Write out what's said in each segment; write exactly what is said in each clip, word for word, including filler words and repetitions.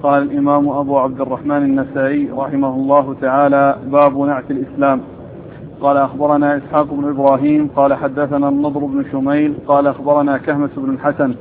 قال الإمام أبو عبد الرحمن النسائي رحمه الله تعالى: باب نعت الإسلام. قال أخبرنا إسحاق بن إبراهيم قال حدثنا النضر بن شميل قال أخبرنا كهمس بن الحسن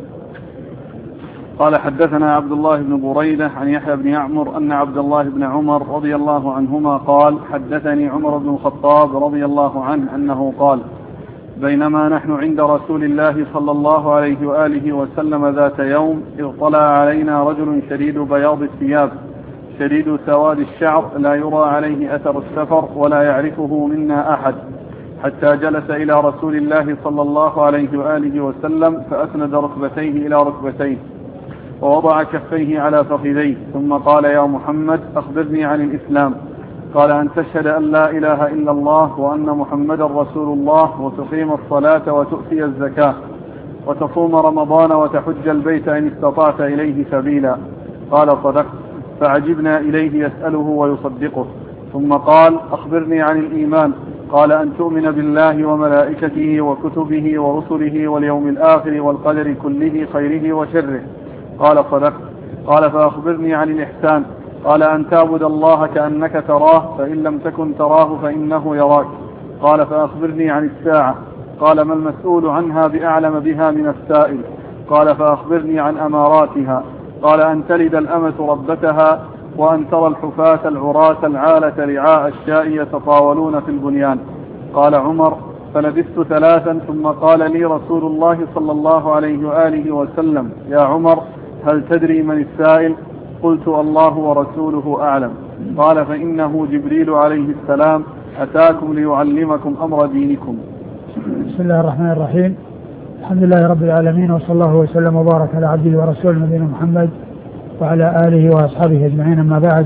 قال حدثنا عبد الله بن بريدة عن يحيى بن يعمر أن عبد الله بن عمر رضي الله عنهما قال: حدثني عمر بن الخطاب رضي الله عنه أنه قال: بينما نحن عند رسول الله صلى الله عليه وآله وسلم ذات يوم إذ طلع علينا رجل شديد بياض الثياب شديد سواد الشعر لا يرى عليه أثر السفر ولا يعرفه منا أحد، حتى جلس إلى رسول الله صلى الله عليه وآله وسلم فأسند ركبتيه إلى ركبتيه ووضع كفيه على فخذيه ثم قال: يا محمد أخبرني عن الإسلام. قال: أن تشهد أن لا إله إلا الله وأن محمدا رسول الله وتقيم الصلاة وتؤتي الزكاة وتصوم رمضان وتحج البيت إن استطعت إليه سبيلا. قال: صدقت. فعجبنا إليه يسأله ويصدقه. ثم قال: أخبرني عن الإيمان. قال: أن تؤمن بالله وملائكته وكتبه ورسله واليوم الآخر والقدر كله خيره وشره. قال: صدقت. قال: فأخبرني عن الإحسان. قال: أن تعبد الله كأنك تراه فإن لم تكن تراه فإنه يراك. قال: فأخبرني عن الساعة. قال: ما المسؤول عنها بأعلم بها من السائل. قال: فأخبرني عن أماراتها. قال: أن تلد الأمة ربتها وأن ترى الحفاة العراة العالة رعاء الشاء يتطاولون في البنيان. قال عمر: فلبثت ثلاثا ثم قال لي رسول الله صلى الله عليه وآله وسلم: يا عمر هل تدري من السائل؟ قلت: الله ورسوله أعلم. قال: فإنه جبريل عليه السلام أتاكم ليعلمكم أمر دينكم. بسم الله الرحمن الرحيم. الحمد لله رب العالمين، وصلى الله وسلم وبارك على عبده ورسوله نبينا محمد وعلى آله وأصحابه أجمعين. أما بعد،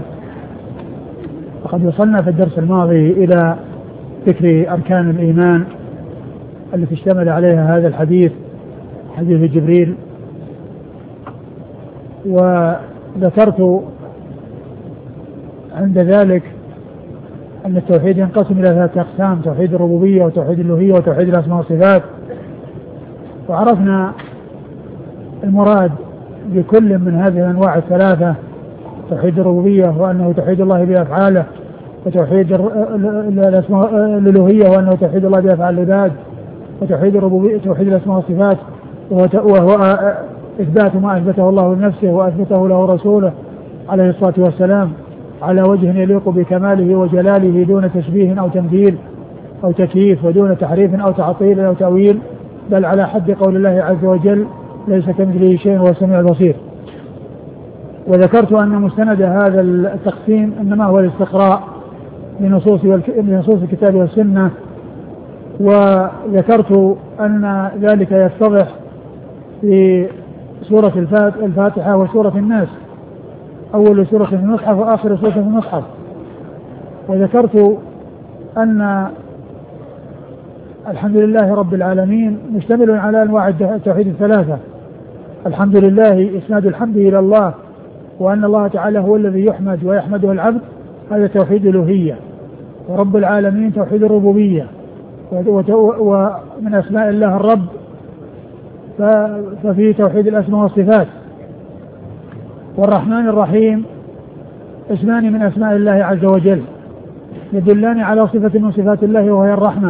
فقد وصلنا في الدرس الماضي إلى ذكر أركان الإيمان التي اشتمل عليها هذا الحديث، حديث جبريل. وذكرت عند ذلك أن التوحيد ينقسم إلى ثلاثة أقسام: توحيد الربوبية وتوحيد الألوهية وتوحيد الأسماء والصفات. وعرفنا المراد بكل من هذه الأنواع الثلاثة: توحيد الربوبية وأنه توحيد الله بأفعاله، وتوحيد الألوهية وأنه توحيد الله بأفعال العباد، وتوحيد الربوبية توحيد الأسماء والصفات وهو إثبات ما أثبته الله لنفسه وأثبته له رسوله عليه الصلاة والسلام على وجه يليق بكماله وجلاله دون تشبيه أو تمثيل أو تكييف، ودون تحريف أو تعطيل أو تأويل، بل على حد قول الله عز وجل: ليس كمثله شيء وهو السميع البصير. وذكرت أن مستند هذا التقسيم إنما هو الاستقراء لنصوص لنصوص الكتاب والسنة. وذكرت أن ذلك يتضح في سورة الفاتحة وسورة الناس، أول سورة في المصحف وآخر سورة في المصحف. وذكرت أن الحمد لله رب العالمين مشتمل على أنواع التوحيد الثلاثة: الحمد لله إسناد الحمد إلى الله، وأن الله تعالى هو الذي يحمد ويحمده العبد، هذا توحيد الألوهية. ورب العالمين توحيد الربوبية، ومن أسماء الله الرب ففي توحيد الأسماء والصفات. والرحمن الرحيم اسمان من أسماء الله عز وجل يدلان على صفة من صفات الله وهي الرحمة.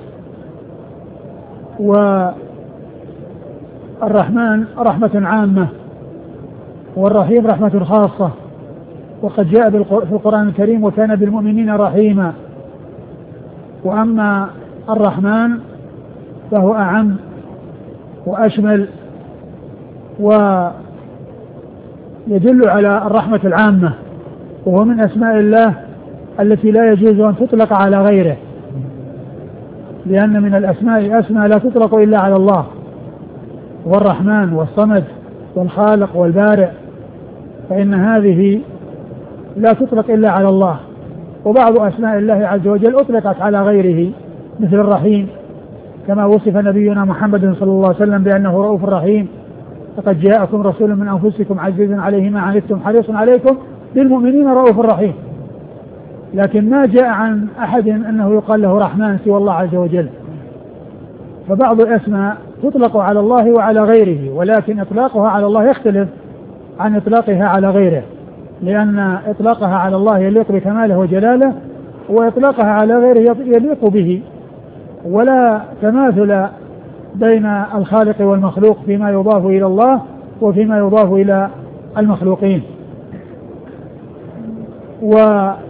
والرحمن رحمة عامة، والرحيم رحمة خاصة. وقد جاء في القرآن الكريم: وكان بالمؤمنين رحيما. وأما الرحمن فهو أعم وأشمل، ويدل على الرحمة العامة، وهو من أسماء الله التي لا يجوز أن تطلق على غيره، لأن من الأسماء أسماء لا تطلق إلا على الله: والرحمن والصمد والخالق والبارئ، فإن هذه لا تطلق إلا على الله. وبعض أسماء الله عز وجل أطلقت على غيره مثل الرحيم، كما وصف نبينا محمد صلى الله عليه وسلم بأنه رؤوف رحيم: لقد جاءكم رسول من أنفسكم عزيز عليه ما عنتم حريص عليكم بالمؤمنين رؤوف رحيم. لكن ما جاء عن أحد أنه يقال له رحمن سوى الله عز وجل. فبعض الأسماء تطلق على الله وعلى غيره، ولكن إطلاقها على الله يختلف عن إطلاقها على غيره. لأن إطلاقها على الله يليق بكماله وجلاله، وإطلاقها على غيره يليق به، ولا تماثل بين الخالق والمخلوق فيما يضاف إلى الله وفيما يضاف إلى المخلوقين. وأسماء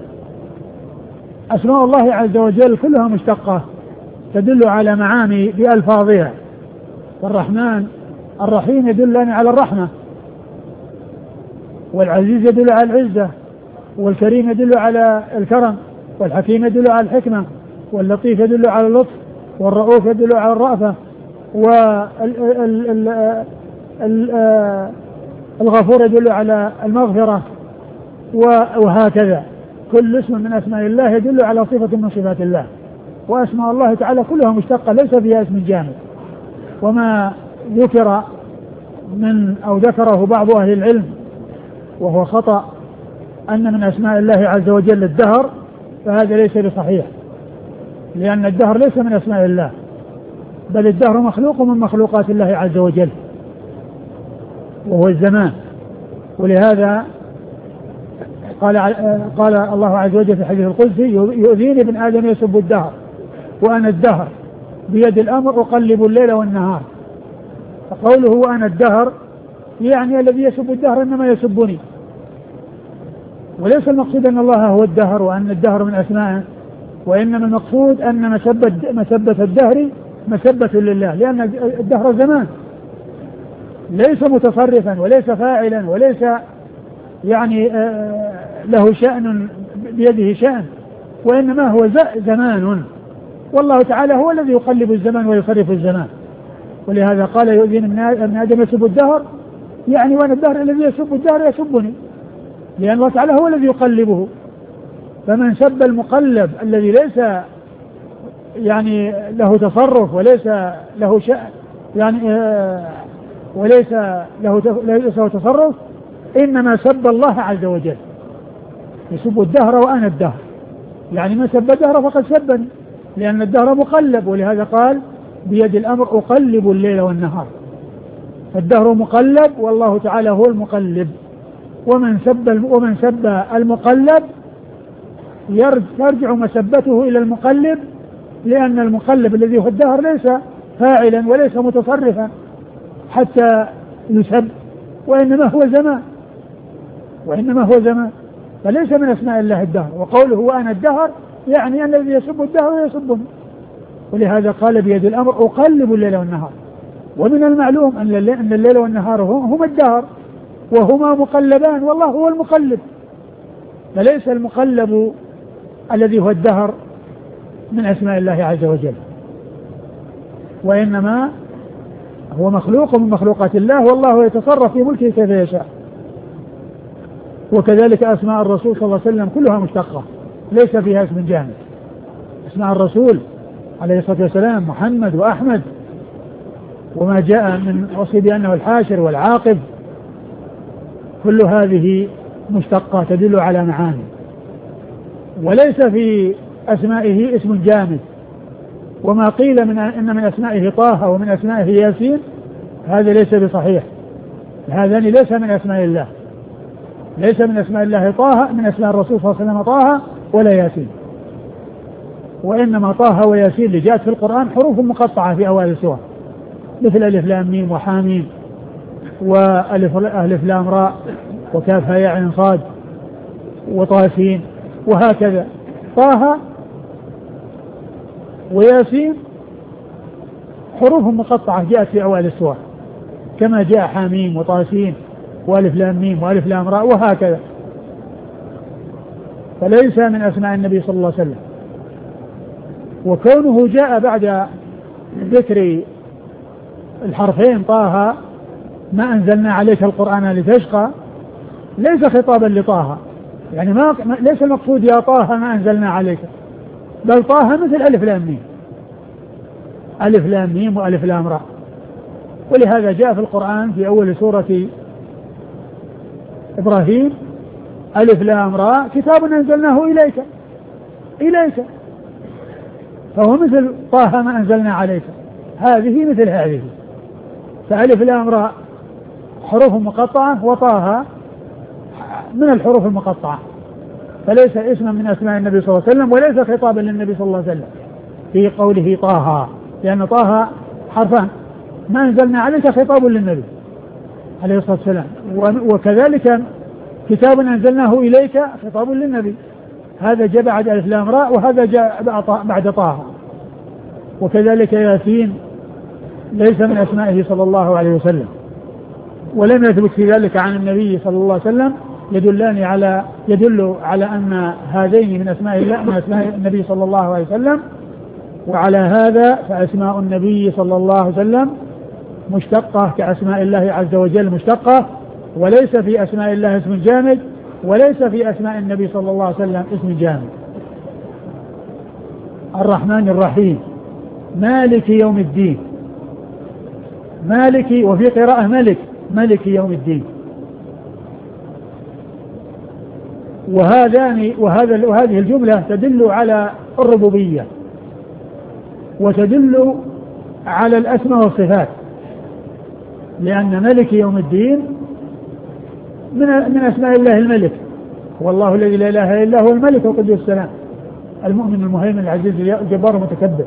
الله عز وجل كلها مشتقة تدل على معاني بألفاظها، فالرحمن الرحيم يدل على الرحمة، والعزيز يدل على العزة، والكريم يدل على الكرم، والحكيم يدل على الحكمة، واللطيف يدل على اللطف، والرؤوف يدل على الرأفة، والغفور يدل على المغفرة، وهكذا كل اسم من أسماء الله يدل على صفة من صفات الله. وأسماء الله تعالى كلها مشتقة ليس فيها اسم جامد. وما ذكر من أو ذكره بعض أهل العلم وهو خطأ أن من أسماء الله عز وجل الدهر، فهذا ليس بصحيح، لأن الدهر ليس من أسماء الله، بل الدهر مخلوق من مخلوقات الله عز وجل وهو الزمان. ولهذا قال قال الله عز وجل في الحديث القدسي: يؤذيني ابن آدم يسب الدهر وأنا الدهر بيد الأمر أقلب الليل والنهار. فقوله وأنا الدهر يعني الذي يسب الدهر إنما يسبني، وليس المقصود أن الله هو الدهر وأن الدهر من أسمائه، وإنما المقصود أن مسبة, مسبة الدهر مسبة لله، لأن الدهر زمان ليس متصرفا وليس فاعلا وليس يعني له شأن بيده شأن، وإنما هو زمان، والله تعالى هو الذي يقلب الزمان ويصرف الزمان. ولهذا قال: يؤذين ابن آدم يسب الدهر، يعني وأنا الدهر الذي يسب الدهر يسبني، لأن الله تعالى هو الذي يقلبه. فمن سب المقلب الذي ليس يعني له تصرف وليس له شأن يعني آه وليس له ليس له تصرف، إنما سب الله عز وجل. يسب الدهر وأنا الدهر، يعني من سب الدهر فقد سبني، لأن الدهر مقلب. ولهذا قال: بيد الأمر أقلب الليل والنهار. الدهر مقلب والله تعالى هو المقلب. ومن سب ومن سب المقلب يرجع مسبته إلى المقلب، لأن المقلب الذي هو الدهر ليس فاعلا وليس متصرفا حتى يسب، وإنما هو زمان وإنما هو زمان فليس من أسماء الله الدهر. وقوله وأنا الدهر يعني أن الذي يسب الدهر يسبني. ولهذا قال: بيد الأمر أقلب الليل والنهار. ومن المعلوم أن الليل والنهار هما الدهر وهما مقلبان، والله هو المقلب، فليس المقلب الذي هو الدهر من أسماء الله عز وجل، وإنما هو مخلوق من مخلوقات الله، والله يتصرف في ملكه كيف يشاء. وكذلك أسماء الرسول صلى الله عليه وسلم كلها مشتقة ليس فيها اسم جامد. أسماء الرسول عليه الصلاة والسلام محمد وأحمد، وما جاء من وصف بأنه الحاشر والعاقب، كل هذه مشتقة تدل على معاني، وليس في أسمائه اسم جامد. وما قيل من إن من أسمائه طه ومن أسمائه ياسين هذا ليس بصحيح، هذان ليس من أسماء الله، ليس من أسماء الله طه، من أسماء الرسول صلى الله عليه وسلم طه ولا ياسين، وإنما طه وياسين اللي جاءت في القرآن حروف مقطعة في أوائل السور، مثل ألف لام ميم وحاميم وألف ألف لام راء وكاف هاء عين صاد وطاسين وهكذا. طه وياسين حروف مقطعة جاءت في أوائل السور، كما جاء حاميم وطاسين وألف لام ميم وألف لام راء وهكذا، فليس من أسماء النبي صلى الله عليه وسلم. وكونه جاء بعد ذكر الحرفين طه ما أنزلنا عليك القرآن لتشقى ليس خطابا لطه، يعني ما ليس المقصود يا طه ما أنزلنا عليك، بل طه مثل ألف لام ميم، ألف لام ميم وألف لام راء. ولهذا جاء في القرآن في أول سورة إبراهيم ألف لام راء كتاب أنزلناه إليك إليك، فهو مثل طه ما أنزلنا عليك، هذه مثل هذه. فألف لام راء حروف مقطعة، وطه من الحروف المقطعة، فليس اسما من أسماء النبي صلى الله عليه وسلم، وليس خطابا للنبي صلى الله عليه وسلم في قوله طه، لأن طه حرفان، ما أنزلنا عليك خطاب للنبي عليه الصلاة والسلام، وكذلك كتاب أنزلناه إليك خطاب للنبي، هذا جاء بعد ألف لام راء، وهذا جاء بعد طه. وكذلك ياسين ليس من أسمائه صلى الله عليه وسلم، ولم يثبت في ذلك عن النبي صلى الله عليه وسلم يدلان على يدل على أن هذين من أسماء الله من أسماء النبي صلى الله عليه وسلم. وعلى هذا فأسماء النبي صلى الله عليه وسلم مشتقة كأسماء الله عز وجل مشتقة، وليس في أسماء الله اسم جامد، وليس في أسماء النبي صلى الله عليه وسلم اسم جامد. الرحمن الرحيم، مالك يوم الدين، مالك، وفي قراءة ملك، ملك يوم الدين. وهذان وهذا وهذه الجملة تدل على الربوبية، وتدل على الأسماء والصفات، لأن ملك يوم الدين من من أسماء الله الملك، والله الذي لا إله إلا هو الملك القدوس السلام المؤمن المهيمن العزيز الجبار المتكبر.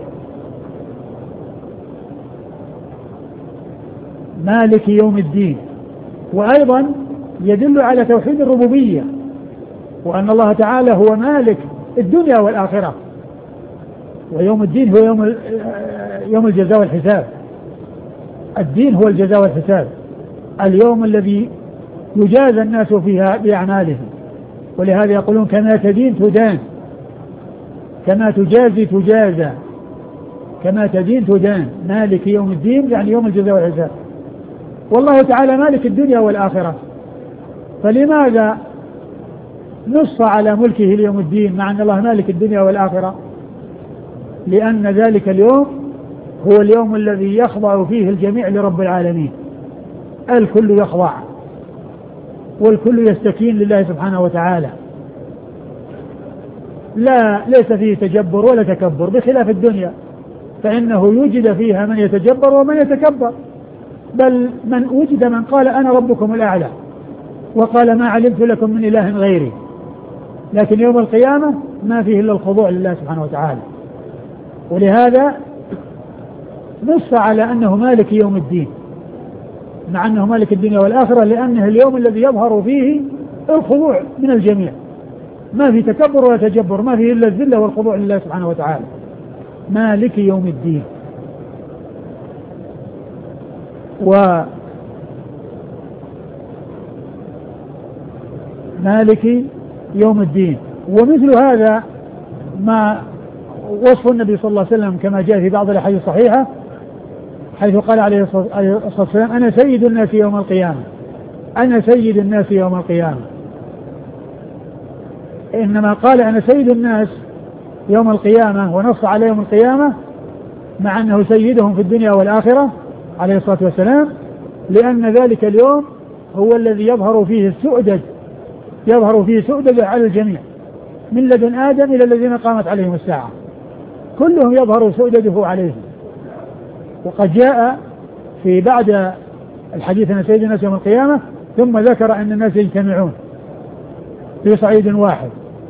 مالك يوم الدين. وأيضا يدل على توحيد الربوبية، وأن الله تعالى هو مالك الدنيا والآخرة، ويوم الدين هو يوم يوم الجزاء والحساب. الدين هو الجزاء والحساب، اليوم الذي يجازى الناس فيها بأعمالهم، ولهذا يقولون كما تدين تدان، كما تجازي تجازى، كما تدين تدان. مالك يوم الدين يعني يوم الجزاء والحساب، والله تعالى مالك الدنيا والآخرة، فلماذا نص على ملكه ليوم الدين مع أن الله مالك الدنيا والآخرة؟ لأن ذلك اليوم هو اليوم الذي يخضع فيه الجميع لرب العالمين، الكل يخضع والكل يستكين لله سبحانه وتعالى، لا ليس فيه تجبر ولا تكبر، بخلاف الدنيا فإنه يوجد فيها من يتجبر ومن يتكبر، بل من وجد من قال أنا ربكم الأعلى وقال ما علمت لكم من إله غيري، لكن يوم القيامة ما فيه إلا الخضوع لله سبحانه وتعالى. ولهذا نص على أنه مالك يوم الدين مع أنه مالك الدنيا والآخرة، لأنه اليوم الذي يظهر فيه الخضوع من الجميع، ما في تكبر ولا تجبر، ما فيه إلا الذلة والخضوع لله سبحانه وتعالى. مالك يوم الدين. ومالك يوم الدين. ومثل هذا ما وصف النبي صلى الله عليه وسلم كما جاء في بعض الأحاديث الصحيحة، حيث قال عليه الصلاة والسلام أنا سيد الناس يوم القيامة، أنا سيد الناس يوم القيامة. إنما قال أنا سيد الناس يوم القيامة ونص على يوم القيامة مع أنه سيدهم في الدنيا والآخرة عليه الصلاة والسلام، لأن ذلك اليوم هو الذي يظهر فيه السؤدد، يظهر فيه سؤدد على الجميع من لدن آدم إلى الذين قامت عليهم الساعة، كلهم يظهر سؤدده عليهم. وقد جاء في بعد الحديث عن سيد الناس يوم القيامة ثم ذكر أن الناس يجتمعون في صعيد واحد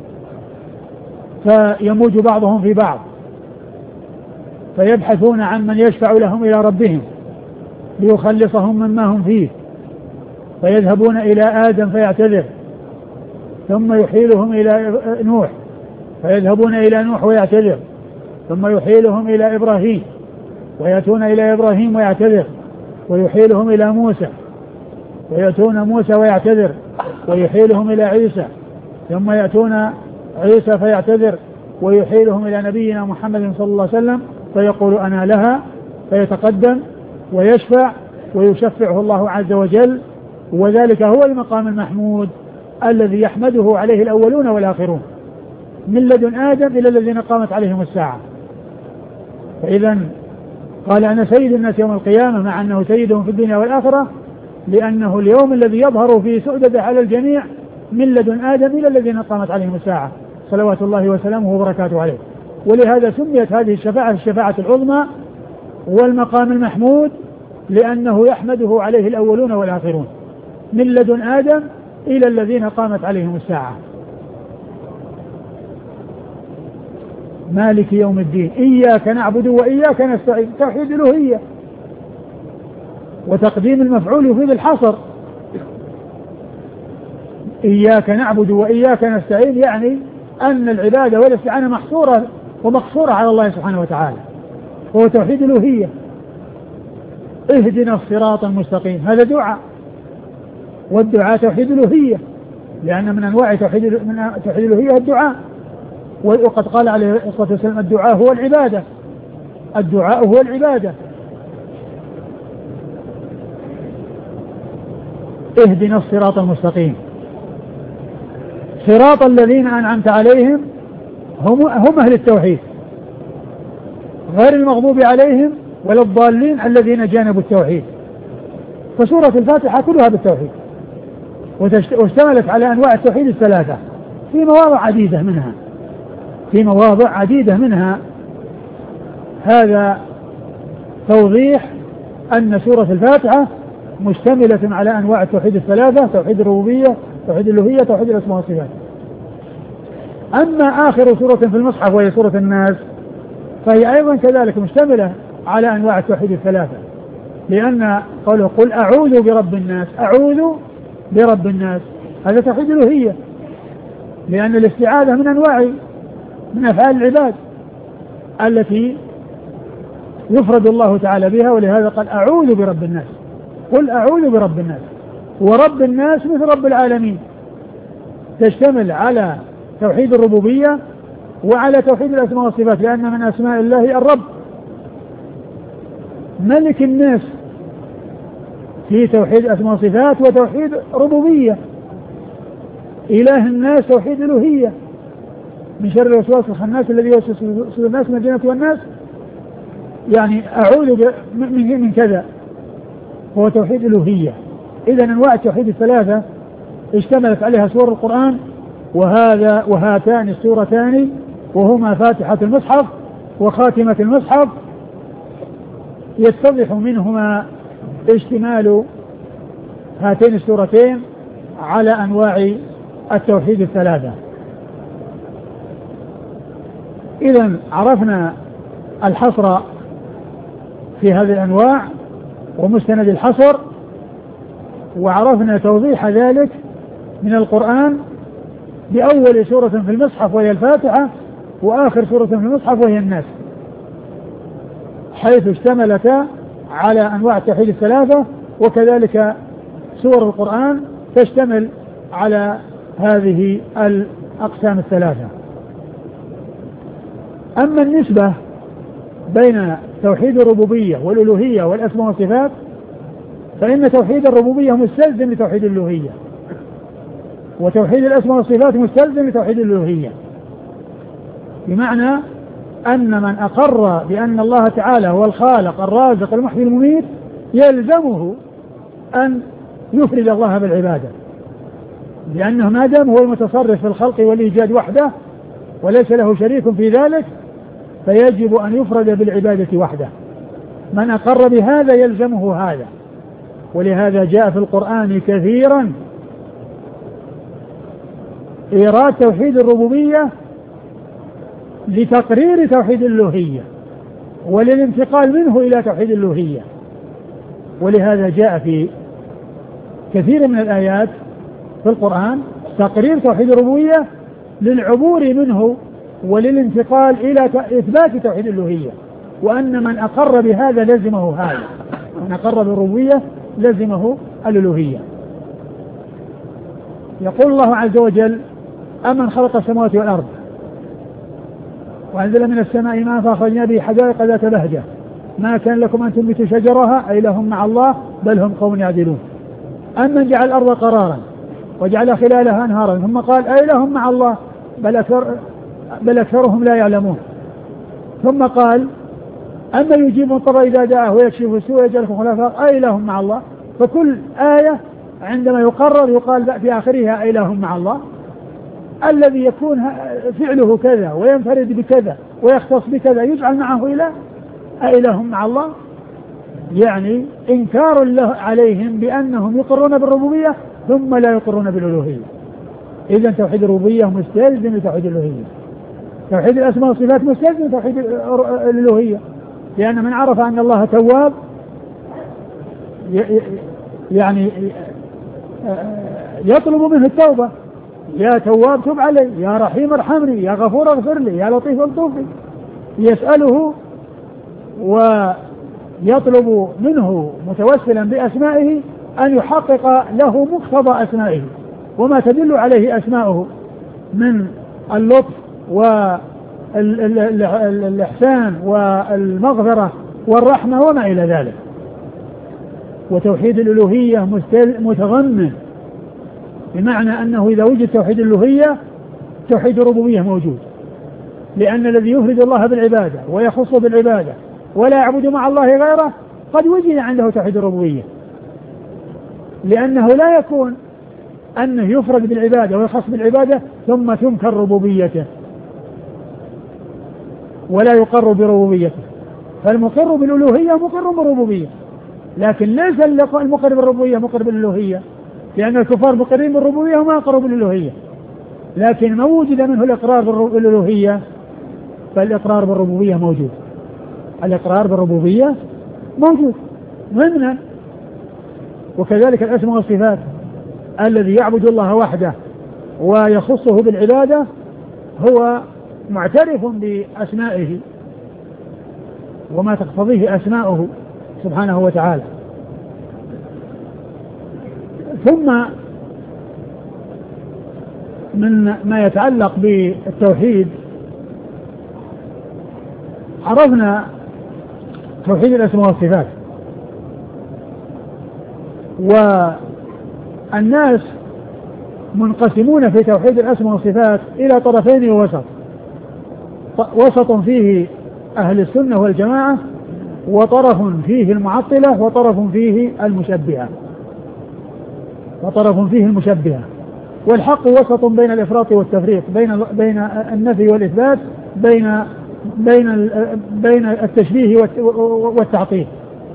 فيموج بعضهم في بعض فيبحثون عن من يشفع لهم إلى ربهم ليخلصهم مما هم فيه، فيذهبون إلى آدم فيعتذر، ثم يحيلهم إلى نوح فيذهبون إلى نوح ويعتذر، ثم يحيلهم إلى إبراهيم ويأتون إلى إبراهيم ويعتذر، ويحيلهم إلى موسى ويأتون موسى ويعتذر، ويحيلهم إلى عيسى، ثم يأتون عيسى فيعتذر، ويحيلهم إلى نبينا محمد صلى الله عليه وسلم فيقول أنا لها، فيتقدم ويشفع ويشفعه الله عز وجل. وذلك هو المقام المحمود الذي يحمده عليه الأولون والآخرون من لدن آدم إلى الذين قامت عليهم الساعة. فإذا قال أنا سيد الناس يوم القيامة مع أنه سيدهم في الدنيا والآخرة، لأنه اليوم الذي يظهر فيه سؤدده على الجميع من لدن آدم إلى الذين قامت عليهم الساعة صلوات الله وسلامه وبركاته عليه. ولهذا سميت هذه الشفاعة الشفاعة العظمى والمقام المحمود، لأنه يحمده عليه الأولون والآخرون من لدن آدم إلى الذين قامت عليهم الساعة. مالك يوم الدين إياك نعبد وإياك نستعين، توحيد الألوهية، وتقديم المفعول يفيد الحصر. إياك نعبد وإياك نستعين يعني أن العبادة والاستعانة محصورة ومقصورة على الله سبحانه وتعالى، هو توحيد الألوهية. اهدنا الصراط المستقيم هذا دعاء، والدعاء توحيد الألوهية، لأن من أنواع توحيد من توحيد الألوهية الدعاء. وقد قال عليه الصلاة والسلام الدعاء هو العبادة، الدعاء هو العبادة. اهدنا الصراط المستقيم صراط الذين أنعمت عليهم هم, هم أهل التوحيد، غير المغضوب عليهم ولا الضالين الذين جانبوا التوحيد. فسورة الفاتحة كلها بالتوحيد، واشتملت على أنواع التوحيد الثلاثة في مواضع عديدة منها في مواضع عديدة منها هذا توضيح أن سورة الفاتحة مشتملة على أنواع التوحيد الثلاثة: توحيد الربوبية، توحيد الألوهية، توحيد الأسماء والصفات. أما آخر سورة في المصحف وهي سورة الناس فهي أيضا كذلك مشتملة على أنواع التوحيد الثلاثة، لأن قوله قل أعوذ برب الناس، أعوذ برب الناس هذا توحيد الألوهية، لأن الاستعاذة من أنواع من أفعال العباد التي يفرد الله تعالى بها، ولهذا قال أعوذ برب الناس. قل أعوذ برب الناس، ورب الناس مثل رب العالمين، تشتمل على توحيد الربوبية وعلى توحيد الأسماء والصفات، لأن من أسماء الله الرب. ملك الناس في توحيد أسماء وصفات وتوحيد ربوبية. إله الناس توحيد الألوهية، من شر الوسواس الخناس الذي يوسوس في صدور الناس من الجنة والناس، يعني أعوذ من من كذا، هو توحيد الألوهية. إذن أنواع التوحيد الثلاثة اشتملت عليها سور القرآن، وهذا وهاتان السورتان وهما فاتحة المصحف وخاتمة المصحف يتضح منهما اشتمال هاتين السورتين على أنواع التوحيد الثلاثة. إذن عرفنا الحصر في هذه الأنواع ومستند الحصر، وعرفنا توضيح ذلك من القرآن بأول سورة في المصحف وهي الفاتحة، وآخر سورة في المصحف وهي الناس، حيث اشتملتا على أنواع التوحيد الثلاثة، وكذلك سور القرآن تشتمل على هذه الأقسام الثلاثة. أما النسبة بين توحيد الربوبية والألوهية والأسماء والصفات فإن توحيد الربوبية مستلزم لتوحيد الألوهية، وتوحيد الأسماء والصفات مستلزم لتوحيد الألوهية، بمعنى أن من أقر بأن الله تعالى هو الخالق الرازق المحيي المميت يلزمه أن يفرد الله بالعبادة، لأنه ما دام هو المتصرف في الخلق والإيجاد وحده وليس له شريك في ذلك فيجب أن يفرد بالعبادة وحده. من أقر بهذا يلزمه هذا، ولهذا جاء في القرآن كثيرا إيراد توحيد الربوبية لتقرير توحيد الألوهية وللانتقال منه إلى توحيد الألوهية، ولهذا جاء في كثير من الآيات في القرآن تقرير توحيد الربوبية للعبور منه وللانتقال إلى إثبات توحيد الألوهية، وأن من أقر بهذا لزمه هذا، من أقر بالربوبية لزمه الألوهية. يقول الله عز وجل أمن خلق السماوات والأرض وأنزل من السماء ماء فأخرجنا به حدائق ذات بهجة ما كان لكم أن تنبتوا شجرها أي لهم مع الله بل هم قوم يعدلون. أمن جعل الأرض قرارا وجعل خلالها أنهارا ثم قال أي لهم مع الله بل, أكثر بل أكثرهم لا يعلمون. ثم قال أما يجيب المضطر إذا دعاه ويكشف السوء ويجعلكم خلفاء أي لهم مع الله. فكل آية عندما يقرر يقال في آخرها أي لهم مع الله، الذي يكون فعله كذا وينفرد بكذا ويختص بكذا يجعل معه إله أي لهم مع الله، يعني إنكار له عليهم بأنهم يقرون بالربوبية ثم لا يقرون بالألوهية. إذا توحيد الربوبية مستلزم لتوحيد الألوهية. توحيد الأسماء والصفات مستلزم لتوحيد الألوهية، لأن من عرف أن الله تواب يعني يطلب منه التوبة، يا تواب تب علي، يا رحيم ارحمني، يا غفور اغفر لي، يا لطيف الطف، يسأله ويطلب منه متوسلا بأسمائه أن يحقق له مقتضى أسمائه وما تدل عليه أسماؤه من اللطف والإحسان والمغفرة والرحمة وما إلى ذلك. وتوحيد الألوهية متضمن، بمعنى أنه إذا وجد توحيد الألوهية توحيد الربوبية موجود، لأن الذي يفرد الله بالعبادة ويخص بالعبادة ولا يعبد مع الله غيره قد وجد عنده توحيد الربوبية، لأنه لا يكون أنه يفرد بالعبادة ويخص بالعبادة ثم تنكر ربوبيته ولا يقر بربوبيته. فالمقر بالألوهية مقر بالربوبية، لكن ليس المقر بالربوبية مقر بالألوهية، لأن الكفار مقرين بالربوبية وما أقروا بالألوهية. لكن ما وجد منه الإقرار بالألوهية فالإقرار بالربوبية موجود. الإقرار بالربوبية موجود ضمنا. وكذلك الأسماء والصفات، الذي يعبد الله وحده ويخصه بالعبادة هو معترف بأسمائه وما تقتضيه أسماؤه سبحانه وتعالى. ثم من ما يتعلق بالتوحيد عرفنا توحيد الأسماء والصفات، والناس منقسمون في توحيد الأسماء والصفات إلى طرفين ووسط، وسط فيه أهل السنة والجماعة، وطرف فيه المعطلة، وطرف فيه المشبهة وطرف فيه المشبهة والحق وسط بين الإفراط والتفريط، بين بين النفي والإثبات، بين بين بين التشبيه والتعطيل.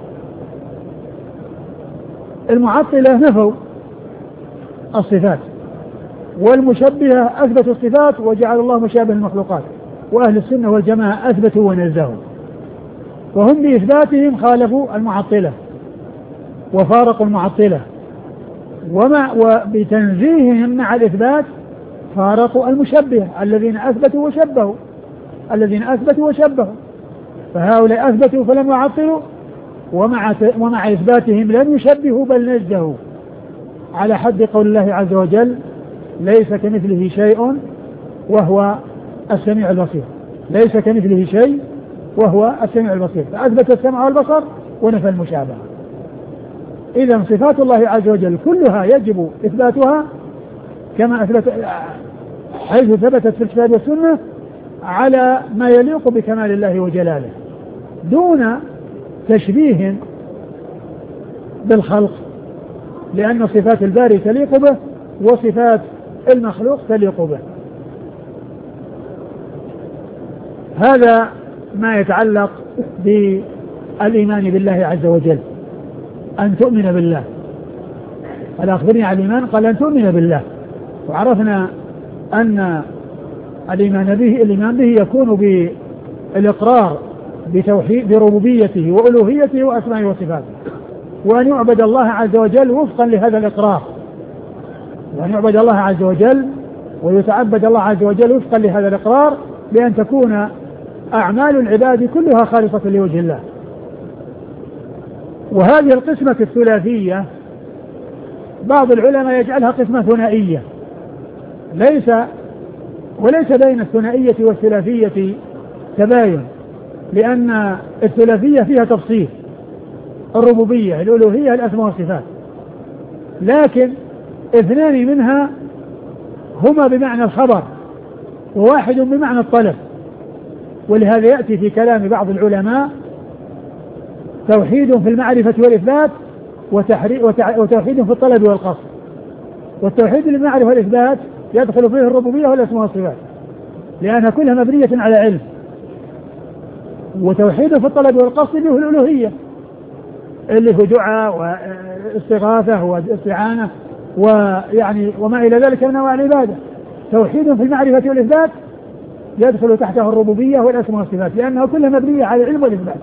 المعطلة نفوا الصفات، والمشبهة أثبتوا الصفات وجعل الله مشابه المخلوقات، وأهل السنة والجماعة أثبتوا ونزهوا، وهم بإثباتهم خالفوا المعطلة وفارقوا المعطلة، ومع وبتنزيههم مع الإثبات فارقوا المشبهة الذين أثبتوا وشبهوا الذين أثبتوا وشبهوا فهؤلاء أثبتوا فلم يعطلوا، ومع ومع إثباتهم لم يشبهوا بل نزهوا، على حد قول الله عز وجل: ليس كمثله شيء وهو السميع البصير. ليس كمثله شيء وهو السميع البصير، فأثبت السمع والبصر ونفى المشابهة. إذا صفات الله عز وجل كلها يجب إثباتها كما أثبت حيث ثبتت في الكتاب والسنة على ما يليق بكمال الله وجلاله، دون تشبيه بالخلق، لأن صفات الباري تليق به وصفات المخلوق تليق به. هذا ما يتعلق بالإيمان بالله عز وجل، أن تؤمن بالله. قال: أخبرني عن الإيمان؟ قال: أن تؤمن بالله. وعرفنا أن الإيمان به الإيمان به يكون بالإقرار بتوحيد بربوبيته وألوهيته وأسمائه وصفاته، وأن يعبد الله عز وجل وفقا لهذا الإقرار، وأن يعبد الله عز وجل ويتعبد الله عز وجل وفقا لهذا الإقرار، بأن تكون أعمال العباد كلها خالصة لوجه الله. وهذه القسمة الثلاثية بعض العلماء يجعلها قسمة ثنائية، ليس وليس بين الثنائية والثلاثية تباين، لأن الثلاثية فيها تفصيل: الربوبية، الألوهية، الأسماء والصفات، لكن اثنان منها هما بمعنى الخبر وواحد بمعنى الطلب. ولهذا يأتي في كلام بعض العلماء توحيد في المعرفة والإثبات وتوحيد في الطلب والقصد. والتوحيد في المعرفة والإثبات يدخل فيه الربوبية والأسماء والصفات، لأنها كلها مبنية على علم. وتوحيد في الطلب والقصد اللي هو الألوهية، اللي هو دعاء واستغاثة واستعانة ويعني وما إلى ذلك من أنواع العبادة. توحيد في المعرفة والإثبات يدخل تحته الربوبية والأسماء والصفات لأنها كلها مبنية على العلم والإثبات.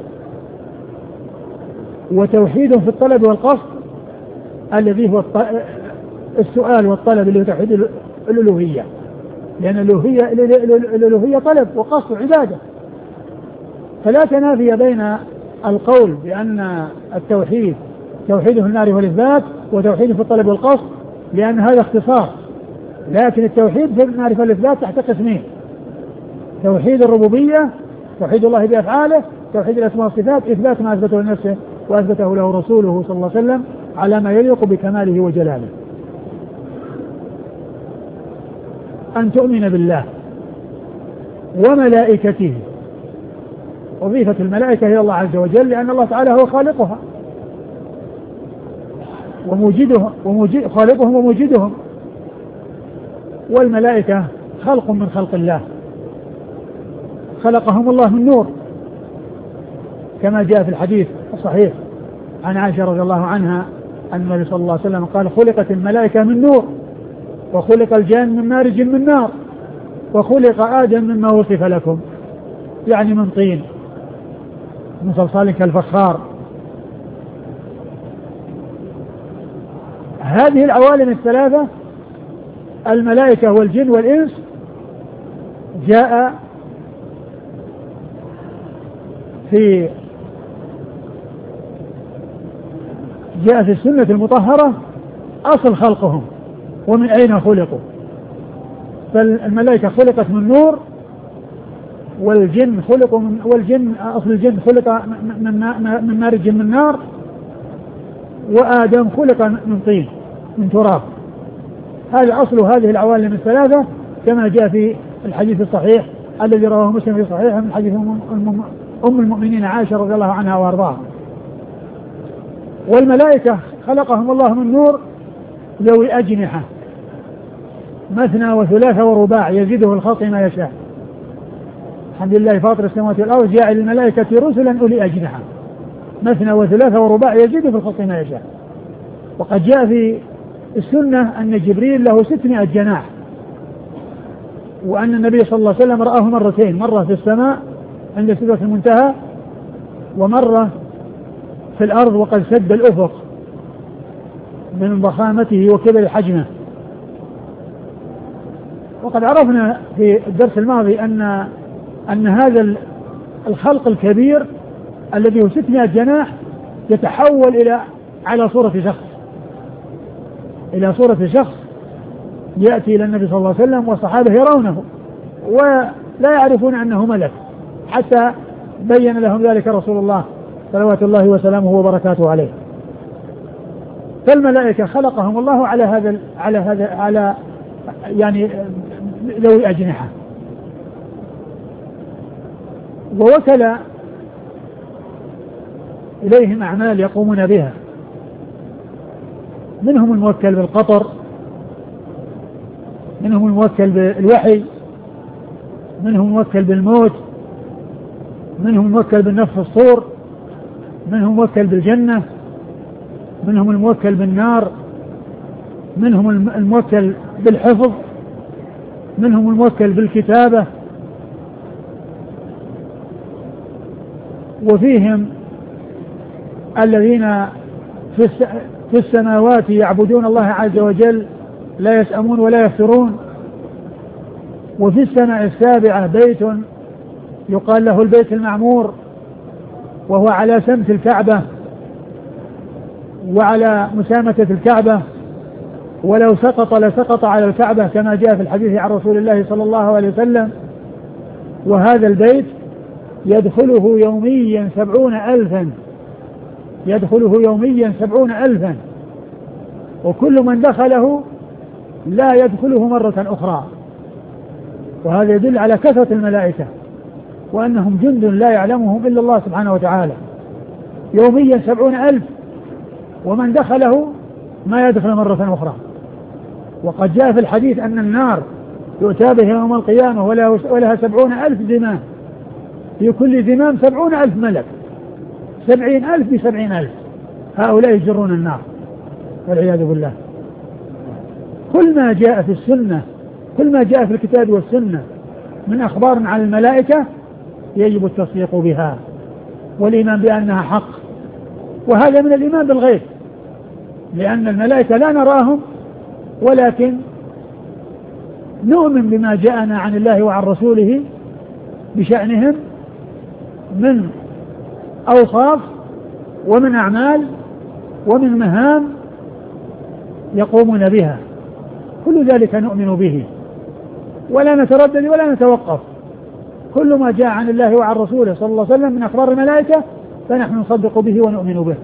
وتوحيد في الطلب والقصد الذي هو السؤال والطلب اللي هو توحيد الألوهية، لأن الألوهية الألوهية طلب وقصد وعبادة، فلا تنافي بين القول بأن التوحيد توحيد في المعرفة والإثبات وتوحيد في الطلب والقصد، لأن هذا اختصاص. لكن التوحيد في المعرفة والإثبات تحت قسمين: توحيد الربوبية توحيد الله بأفعاله، توحيد الأسماء والصفات إثبات ما أثبته لنفسه وأثبته له رسوله صلى الله عليه وسلم على ما يليق بكماله وجلاله. أن تؤمن بالله وملائكته. وظيفة الملائكة هي الله عز وجل، لأن الله تعالى هو خالقها وموجدهم وموجد خالقهم وموجدهم، والملائكة خلق من خلق الله، خلقهم الله من نور كما جاء في الحديث الصحيح عن عائشة رضي الله عنها أن النبي صلى الله عليه وسلم قال: خلقت الملائكة من نور، وخلق الجان من مارج من نار، وخلق آدم مما وصف لكم، يعني من طين من صلصال كالفخار. هذه العوالم الثلاثة الملائكة والجن والإنس جاء في جاء في السنة المطهرة أصل خلقهم ومن أين خلقوا. فالملائكة خلقت من نور، والجن خلقوا من والجن أصل الجن خلق من من مارج من نار، وآدم خلق من طين من تراب. هذا أصل هذه العوالم الثلاثة كما جاء في الحديث الصحيح الذي رواه مسلم في صحيحه من حديث أم المؤمنين عائشة رضي الله عنها وأرضاها. والملائكة خلقهم الله من نور ذوي أجنحة مثنى وثلاثة ورباع يزيده الخلق ما يشاء. الحمد لله فاطر السماوات والأرض جاعل الملائكة رسلا أولي أجنحة مثنى وثلاثة ورباع يزيد في الخلق ما يشاء. وقد جاء في السنة أن جبريل له ستمائة جناح، وأن النبي صلى الله عليه وسلم رآه مرتين، مرة في السماء عند سدرة المنتهى، ومرة في الأرض وقد سد الأفق من ضخامته وكبر حجمه. وقد عرفنا في الدرس الماضي أن أن هذا الخلق الكبير الذي هو ستمائة جناح يتحول إلى على صورة شخص إلى صورة شخص يأتي إلى النبي صلى الله عليه وسلم والصحابة يرونه ولا يعرفون أنه ملك، حتى بين لهم ذلك رسول الله صلوات الله وسلامه وبركاته عليه. فالملائكة خلقهم الله على هذا على هذا على يعني ذوي أجنحة، ووكل إليهم أعمال يقومون بها، منهم الموكل بالقطر، منهم الموكل بالوحي، منهم الموكل بالموت، منهم الموكل بالنفخ الصور، منهم الموكل بالجنة، منهم الموكل بالنار، منهم الموكل بالحفظ، منهم الموكل بالكتابة، وفيهم الذين في السماوات يعبدون الله عز وجل لا يسأمون ولا يفترون. وفي السماء السابعة بيت يقال له البيت المعمور، وهو على سمت الكعبة وعلى مسامة الكعبة، ولو سقط لسقط على الكعبة كما جاء في الحديث عن رسول الله صلى الله عليه وسلم. وهذا البيت يدخله يوميا سبعون ألفا يدخله يوميا سبعون ألفا وكل من دخله لا يدخله مرة أخرى. وهذا يدل على كثرة الملائكة وأنهم جند لا يعلمهم إلا الله سبحانه وتعالى. يوميا سبعون ألف، ومن دخله ما يدخل مرة أخرى. وقد جاء في الحديث أن النار يؤتى به يوم القيامة ولها سبعون ألف زمام، في كل زمام سبعون ألف ملك، سبعين ألف بسبعين ألف، هؤلاء يجرون النار والعياذ بالله. كل ما جاء في السنة كل ما جاء في الكتاب والسنة من أخبار عن الملائكة يجب التصديق بها والإيمان بأنها حق، وهذا من الإيمان بالغيب، لأن الملائكة لا نراهم ولكن نؤمن بما جاءنا عن الله وعن رسوله بشأنهم من أوصاف ومن أعمال ومن مهام يقومون بها، كل ذلك نؤمن به ولا نتردد ولا نتوقف. كل ما جاء عن الله وعن رسوله صلى الله عليه وسلم من أخبار الملائكة فنحن نصدق به ونؤمن به.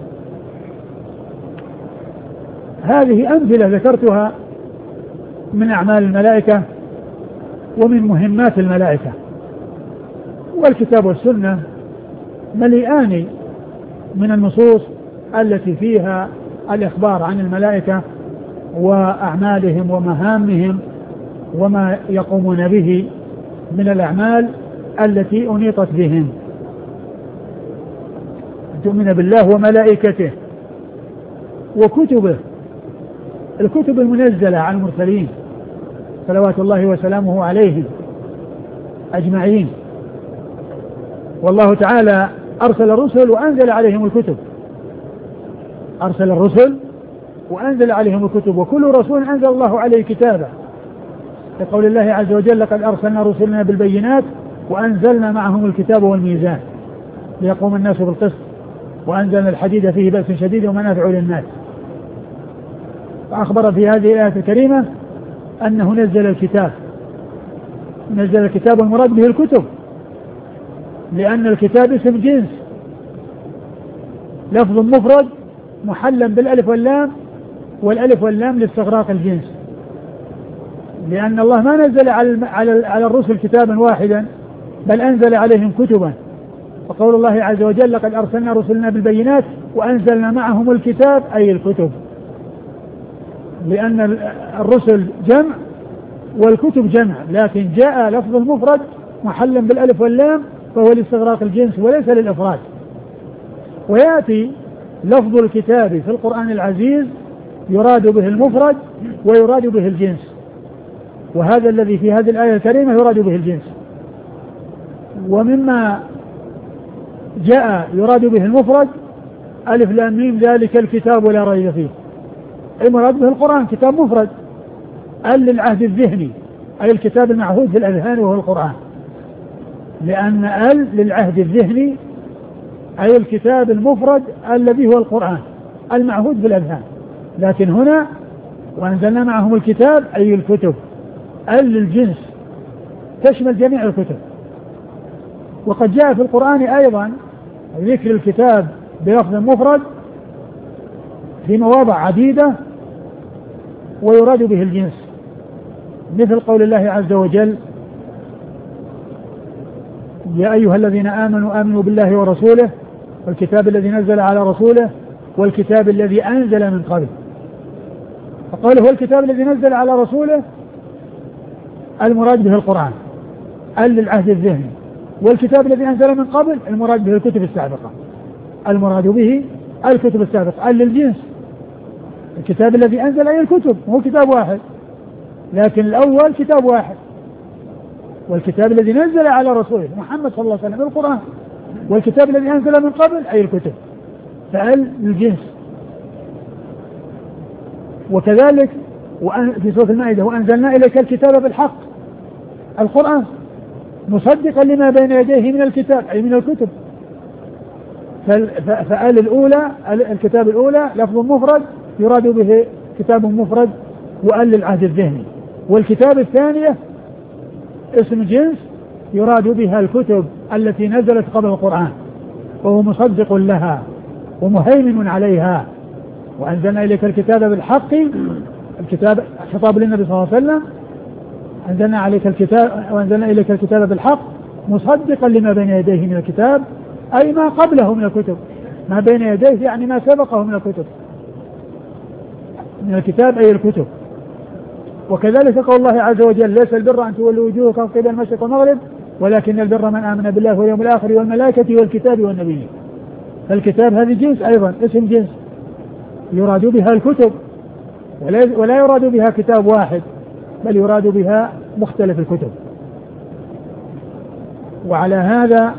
هذه أمثلة ذكرتها من أعمال الملائكة ومن مهمات الملائكة، والكتاب والسنة مليئان من النصوص التي فيها الإخبار عن الملائكة وأعمالهم ومهامهم وما يقومون به من الأعمال التي أنيطت بهم. تؤمن بالله وملائكته وكتبه، الكتب المنزلة على المرسلين صلوات الله وسلامه عليهم أجمعين، والله تعالى أرسل الرسل وأنزل عليهم الكتب، أرسل الرسل وأنزل عليهم الكتب، وكل رسول أنزل الله عليه كتابا، لقول الله عز وجل لقد أرسلنا رسلنا بالبينات وأنزلنا معهم الكتاب والميزان ليقوم الناس بالقسط وأنزلنا الحديد فيه بأس شديد ومنافع للناس. فأخبر في هذه الآية الكريمة أنه نزل الكتاب، نزل الكتاب المراد به الكتب، لأن الكتاب اسم جنس لفظ مفرد محلا بالألف واللام، والألف واللام لاستغراق الجنس، لأن الله ما نزل على على الرسل كتابا واحدا بل أنزل عليهم كتبا، وقول الله عز وجل لقد أرسلنا رسلنا بالبينات وأنزلنا معهم الكتاب أي الكتب، لأن الرسل جمع والكتب جمع، لكن جاء لفظ المفرد محلا بالألف واللام فهو لاستغراق الجنس وليس للإفراد. ويأتي لفظ الكتاب في القرآن العزيز يراد به المفرد ويراد به الجنس، وهذا الذي في هذه الآية الكريمة يراد به الجنس. ومما جاء يراد به المفرد ألف لام ميم ذلك الكتاب لا ريب فيه، المراد به القرآن كتاب مفرد، ال للعهد الذهني أي الكتاب المعهود في الأذهان وهو القرآن، لأن ال للعهد الذهني أي الكتاب المفرد الذي هو القرآن المعهود في الأذهان، لكن هنا وأنزلنا معهم الكتاب أي الكتب، ال للجنس تشمل جميع الكتب. وقد جاء في القرآن أيضا ذكر الكتاب بلفظ مفرد في مواضع عديدة ويراد به الجنس، مثل قول الله عز وجل يا أيها الذين آمنوا آمنوا بالله ورسوله والكتاب الذي نزل على رسوله والكتاب الذي أنزل من قبل، فقال هو الكتاب الذي نزل على رسوله المراد به القرآن ال للعهد الذهني، والكتاب الذي أنزل من قبل المراد به الكتب السابقة، المراد به الكتب السابقة ال للجنس، الكتاب الذي أنزل أي الكتب هو كتاب واحد، لكن الأول كتاب واحد، والكتاب الذي نزل على رسوله محمد صلى الله عليه وسلم القرآن، والكتاب الذي أنزل من قبل أي الكتب، فال للجنس. وكذلك في سورة المائدة وأنزلنا إليك الكتاب بالحق القرآن مصدقا لما بين يديه من الكتاب أي من الكتب، فآل الأولى الكتاب الأولى لفظ مفرد يراد به كتاب مفرد وآل للعهد الذهني، والكتاب الثانية اسم جنس يراد بها الكتب التي نزلت قبل القرآن وهو مصدق لها ومهيمن عليها. وأنزلنا إليك الكتاب بالحق، الكتاب خطاب للنبي صلى الله عليه وسلم، أنزلنا عليك الكتاب وأنزلنا إليك الكتاب بالحق مصدقا لما بين يديه من الكتاب أي ما قبله من الكتب، ما بين يديه يعني ما سبقه من الكتب، من الكتاب أي الكتب. وكذلك قول الله عز وجل ليس البر أن تولوا وجوهكم قبل المشرق والمغرب ولكن البر من آمن بالله واليوم الآخر والملائكة والكتاب والنبيين، فالكتاب هذه جنس أيضا اسم جنس يراد بها الكتب ولا يراد بها كتاب واحد، بل يراد بها مختلف الكتب. وعلى هذا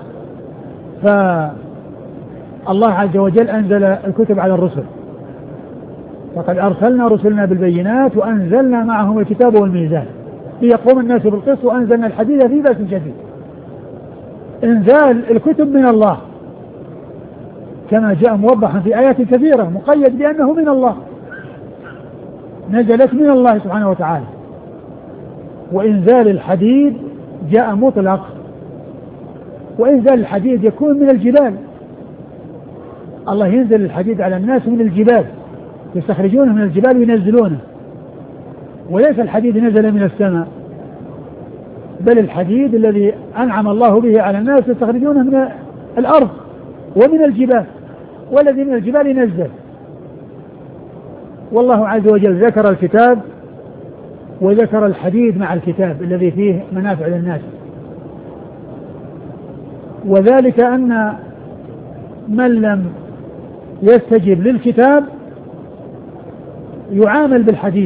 فالله عز وجل أنزل الكتب على الرسل، فقد أرسلنا رسلنا بالبينات وأنزلنا معهم الكتاب والميزان ليقوم الناس بالقسط وأنزلنا الحديد في بأس شديد. إنزال الكتب من الله كما جاء موضحا في آيات كثيرة، مقيد بأنه من الله، نزلت من الله سبحانه وتعالى. وإنزال الحديد جاء مطلق، وإنزال الحديد يكون من الجبال، الله ينزل الحديد على الناس من الجبال، يستخرجونه من الجبال وينزلونه، وليس الحديد نزل من السماء، بل الحديد الذي أنعم الله به على الناس يستخرجونه من الأرض ومن الجبال، والذي من الجبال ينزل. والله عز وجل ذكر الكتاب وذكر الحديد مع الكتاب الذي فيه منافع للناس، وذلك أن من لم يستجب للكتاب يعامل بالحديد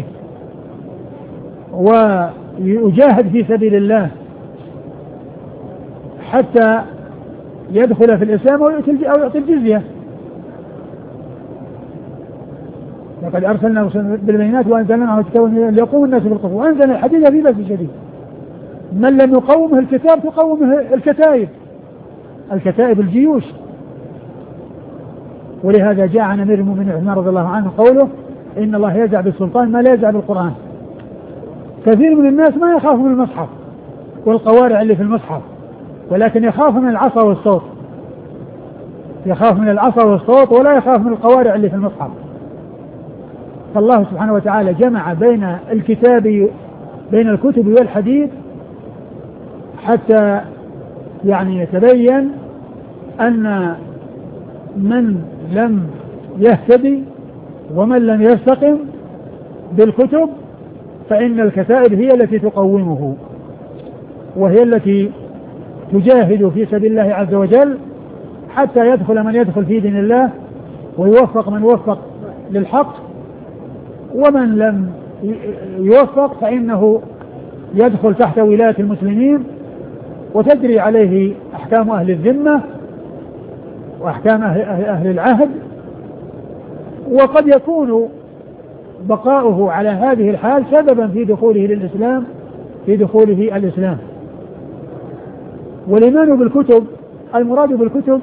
ويجاهد في سبيل الله حتى يدخل في الإسلام أو يعطي الجزية. لقد أرسلنا بالبينات وأنزلنا معه الكتاب ليقوم الناس بالقسط وأنزل الحديد في بأس شديد. من لم يقومه الكتاب تقومه الكتائب، الكتائب الجيوش. ولهذا جاء عن أمير المؤمنين عثمان رضي الله عنه قوله: إن الله يزع بالسلطان ما لا يزع بالقرآن. كثير من الناس ما يخاف من المصحف والقوارع اللي في المصحف، ولكن يخاف من العصا والصوت، يخاف من العصا والصوت ولا يخاف من القوارع اللي في المصحف. فالله سبحانه وتعالى جمع بين الكتاب بين الكتب والحديث حتى يعني يتبين أن من لم يهتدي ومن لم يستقم بالكتب فإن الكتائب هي التي تقومه، وهي التي تجاهد في سبيل الله عز وجل حتى يدخل من يدخل في دين الله ويوفق من يوفق للحق، ومن لم يوفق فإنه يدخل تحت ولاية المسلمين وتجري عليه أحكام أهل الذمة وأحكام أهل العهد. وقد يكون بقاؤه على هذه الحال سببا في دخوله للإسلام في دخوله الإسلام. والإيمان بالكتب المراد بالكتب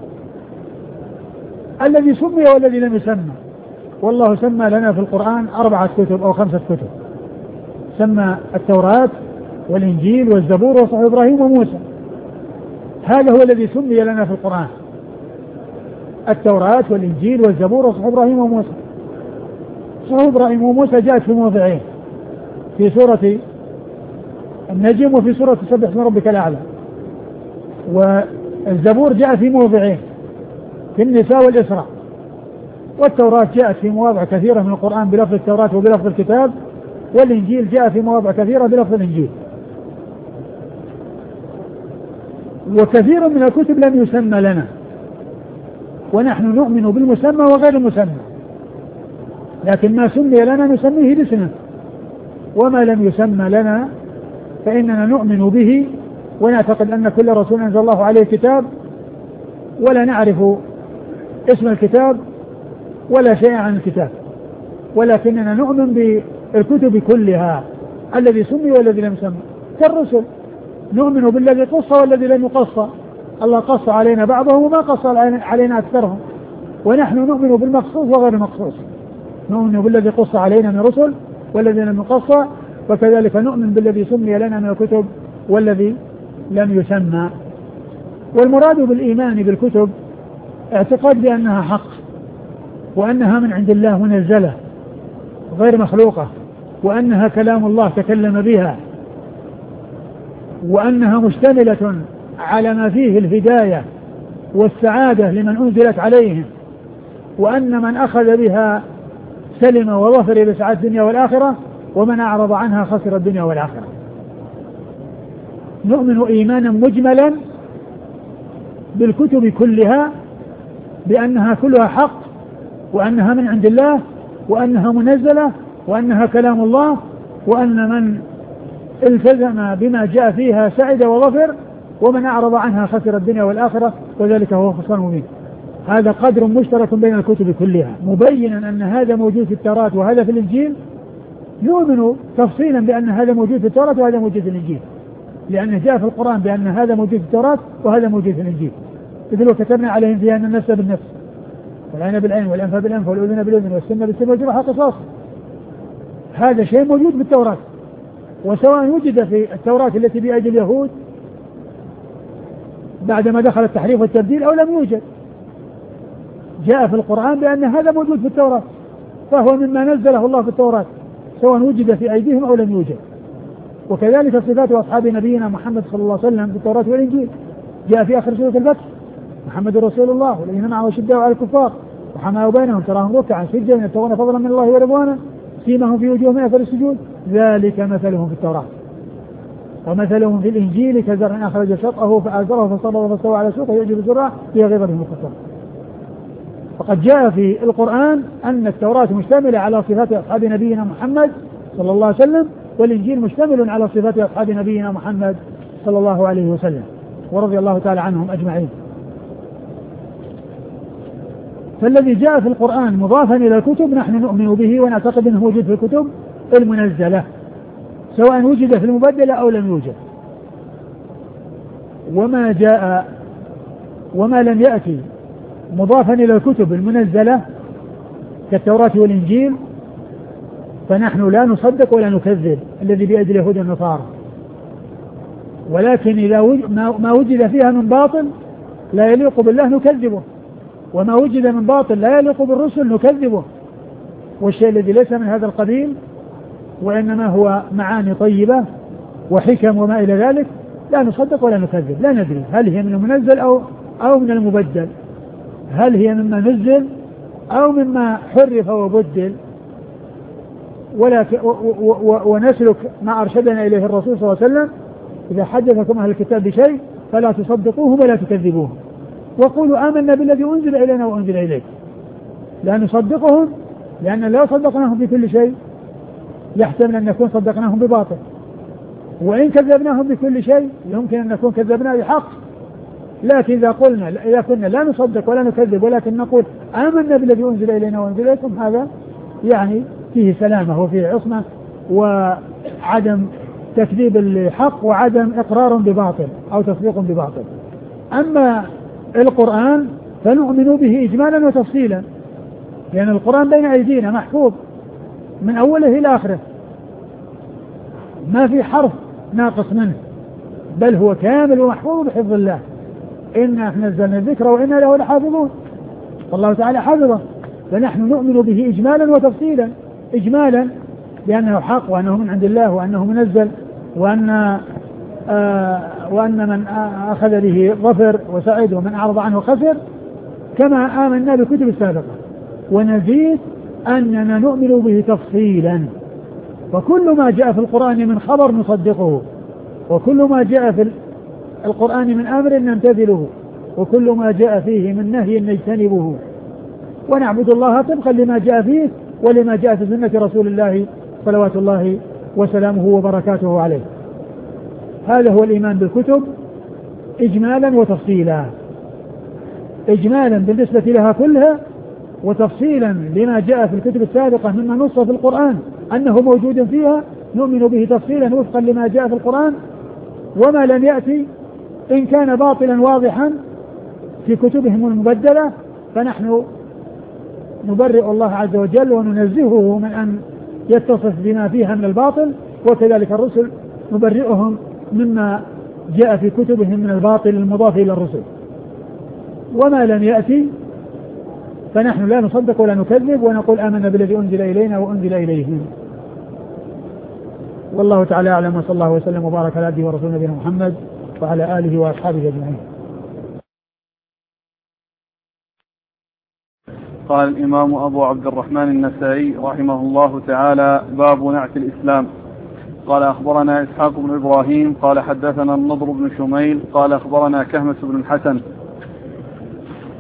الذي سمي والذي لم يسمى، والله سمى لنا في القرآن أربعة كتب أو خمسة كتب، سمى التوراة والإنجيل والزبور وصحف إبراهيم وموسى، هذا هو الذي سمي لنا في القرآن، التوراة والإنجيل والزبور وصحف إبراهيم وموسى. صحف إبراهيم وموسى جاءت في موضعين، في سورة النجم وفي سورة سبح اسم ربك الأعلى، والزبور جاء في موضعين في النساء والإسراء، والتوراة جاءت في مواضع كثيرة من القرآن بلفظ التوراة وبلفظ الكتاب، والإنجيل جاء في مواضع كثيرة بلفظ الإنجيل. وكثير من الكتب لم يسمى لنا، ونحن نؤمن بالمسمى وغير المسمى، لكن ما سمي لنا نسميه باسمه، وما لم يسمى لنا فإننا نؤمن به ونعتقد أن كل رسول أنزل الله عليه كتاب، ولا نعرف اسم الكتاب ولا شيء عن الكتاب، ولكننا نؤمن بالكتب كلها الذي سمي والذي لم يسمى. كالرسل نؤمن بالذي قص والذي لم يقص، الله قص علينا بعضهم وما قص علينا أكثرهم، ونحن نؤمن بالمقصوص وغير المقصوص، نؤمن بالذي قص علينا من رسل والذي لم يقص، وكذلك نؤمن بالذي سمي لنا من الكتب والذي لم يسمى. والمراد بالإيمان بالكتب اعتقاد بأنها حق، وأنها من عند الله منزلة غير مخلوقة، وأنها كلام الله تكلم بها، وأنها مشتملة على ما فيه الهداية والسعادة لمن أنزلت عليهم، وأن من أخذ بها سلم وظفر بسعادة الدنيا والآخرة، ومن أعرض عنها خسر الدنيا والآخرة. نؤمن إيمانا مجملا بالكتب كلها بأنها كلها حق، وأنها من عند الله، وأنها منزلة، وأنها كلام الله، وأن من التزم بما جاء فيها سعد وظفر، ومن أعرض عنها خسر الدنيا والآخرة وذلك هو خسران مبين. هذا قدر مشترك بين الكتب كلها، مبينا أن هذا موجود في التوراة وهذا في الإنجيل. يؤمن تفصيلا بأن هذا موجود في التوراة وهذا موجود في الإنجيل، لأنه جاء في القرآن بأن هذا موجود في التوراة وهذا موجود في الإنجيل. مثل وكتبنا عليهم فيها أن النفس بالنفس والعين بالعين والأنف بالأنف والأذن بالأذن والسن بالسن والجرح قصاص. هذا شيء موجود في التوراة، وسواء وجد في التوراة التي بأيدي اليهود بعدما دخل التحريف والتبديل أو لم يوجد، جاء في القرآن بأن هذا موجود في التوراة، فهو مما نزله الله في التوراة سواء وجد في أيديهم أو لم يوجد. وكذلك صفات أصحاب نبينا محمد صلى الله عليه وسلم في التوراة والإنجيل، جاء في آخر سورة الفتح: محمد رسول الله والذين معه شداء على الكفار وحماة بينهم تراهم ركعا سجدا يبتغون فضلا من الله ورضوانا سيماهم في وجوههم أثر السجود ذلك مثلهم في التوراة ومثلهم في الإنجيل كزرع أخرج شطأه فآزره فصبر فاستوى على سوقه يعجب الزراع ليغيظ بهم الكفار. فقد جاء في القرآن أن التوراة مشتملة على صفات أصحاب نبينا محمد صلى الله عليه وسلم، والإنجيل مشتمل على صفات أصحاب نبينا محمد صلى الله عليه وسلم ورضي الله تعالى عنهم أجمعين. فالذي جاء في القرآن مضافا إلى الكتب نحن نؤمن به ونعتقد أنه موجود في الكتب المنزلة سواء وجد في المبدلة أو لم يوجد. وما جاء وما لم يأتي مضافا إلى الكتب المنزلة كالتوراة والإنجيل فنحن لا نصدق ولا نكذب الذي بيد اليهود والنصارى، ولكن إذا ما وجد فيها من باطل لا يليق بالله نكذبه، وما وجد من باطل لا يليق بالرسل نكذبه. والشيء الذي ليس من هذا القبيل وإنما هو معاني طيبة وحكم وما إلى ذلك لا نصدق ولا نكذب. لا ندري هل هي من المنزل أو أو من المبدل، هل هي مما نزل أو مما حرف وبدل، ولكن ونسلك ما أرشدنا إليه الرسول صلى الله عليه وسلم: إذا حدثكم أهل الكتاب بشيء فلا تصدقوه ولا تكذبوه وقولوا آمنا بالذي أنزل إلينا وأنزل إليك. لا نصدقهم لأن لو صدقناهم بكل شيء يحتمل أن نكون صدقناهم بباطل، وإن كذبناهم بكل شيء يمكن أن نكون كذبنا بحق. لكن إذا قلنا إذا كنا لا نصدق ولا نكذب ولكن نقول آمنا بالذي أنزل إلينا وأنزل إليكم، هذا يعني فيه سلامة وفيه عصمة وعدم تكذيب الحق وعدم إقرار بباطل أو تصديق بباطل. أما القرآن فنؤمن به إجمالا وتفصيلا، لأن القرآن بين أيدينا محفوظ من أوله إلى آخره، ما في حرف ناقص منه، بل هو كامل ومحفوظ بحفظ الله. إنا نزلنا الذكر وإنا له لحافظون، والله تعالى حفظه، فنحن نؤمن به إجمالا وتفصيلا. إجمالا لأنه حق وأنه من عند الله وأنه منزل وأن آه وأن من أخذ به ظفر وسعد ومن أعرض عنه خسر، كما آمنا بالكتب السابقة. ونزيد أننا نؤمن به تفصيلا، وكل ما جاء في القرآن من خبر نصدقه، وكل ما جاء في القرآن من أمر نمتثله، وكل ما جاء فيه من نهي نجتنبه، ونعبد الله طبقا لما جاء فيه ولما جاء في سنة رسول الله صلوات الله وسلامه وبركاته عليه. هذا هو الإيمان بالكتب إجمالا وتفصيلا، إجمالا بالنسبة لها كلها، وتفصيلا لما جاء في الكتب السابقة مما نص في القرآن أنه موجود فيها نؤمن به تفصيلا وفقا لما جاء في القرآن. وما لم يأتي إن كان باطلا واضحا في كتبهم المبدلة فنحن نبرئ الله عز وجل وننزهه من أن يتصف بما فيها من الباطل، وكذلك الرسل نبرئهم مما جاء في كتبهم من الباطل المضاف إلى الرسل. وما لم يأتي فنحن لا نصدق ولا نكذب ونقول آمنا بالذي أنزل إلينا وأنزل إليهم. والله تعالى أعلم، وصلى الله وسلم وبارك على عبده ورسوله نبينا محمد وعلى آله وأصحابه أجمعين. قال الإمام أبو عبد الرحمن النسائي رحمه الله تعالى: باب نعت الإسلام. قال أخبرنا إسحاق بن إبراهيم قال حدثنا النضر بن شميل قال أخبرنا كهمة بن الحسن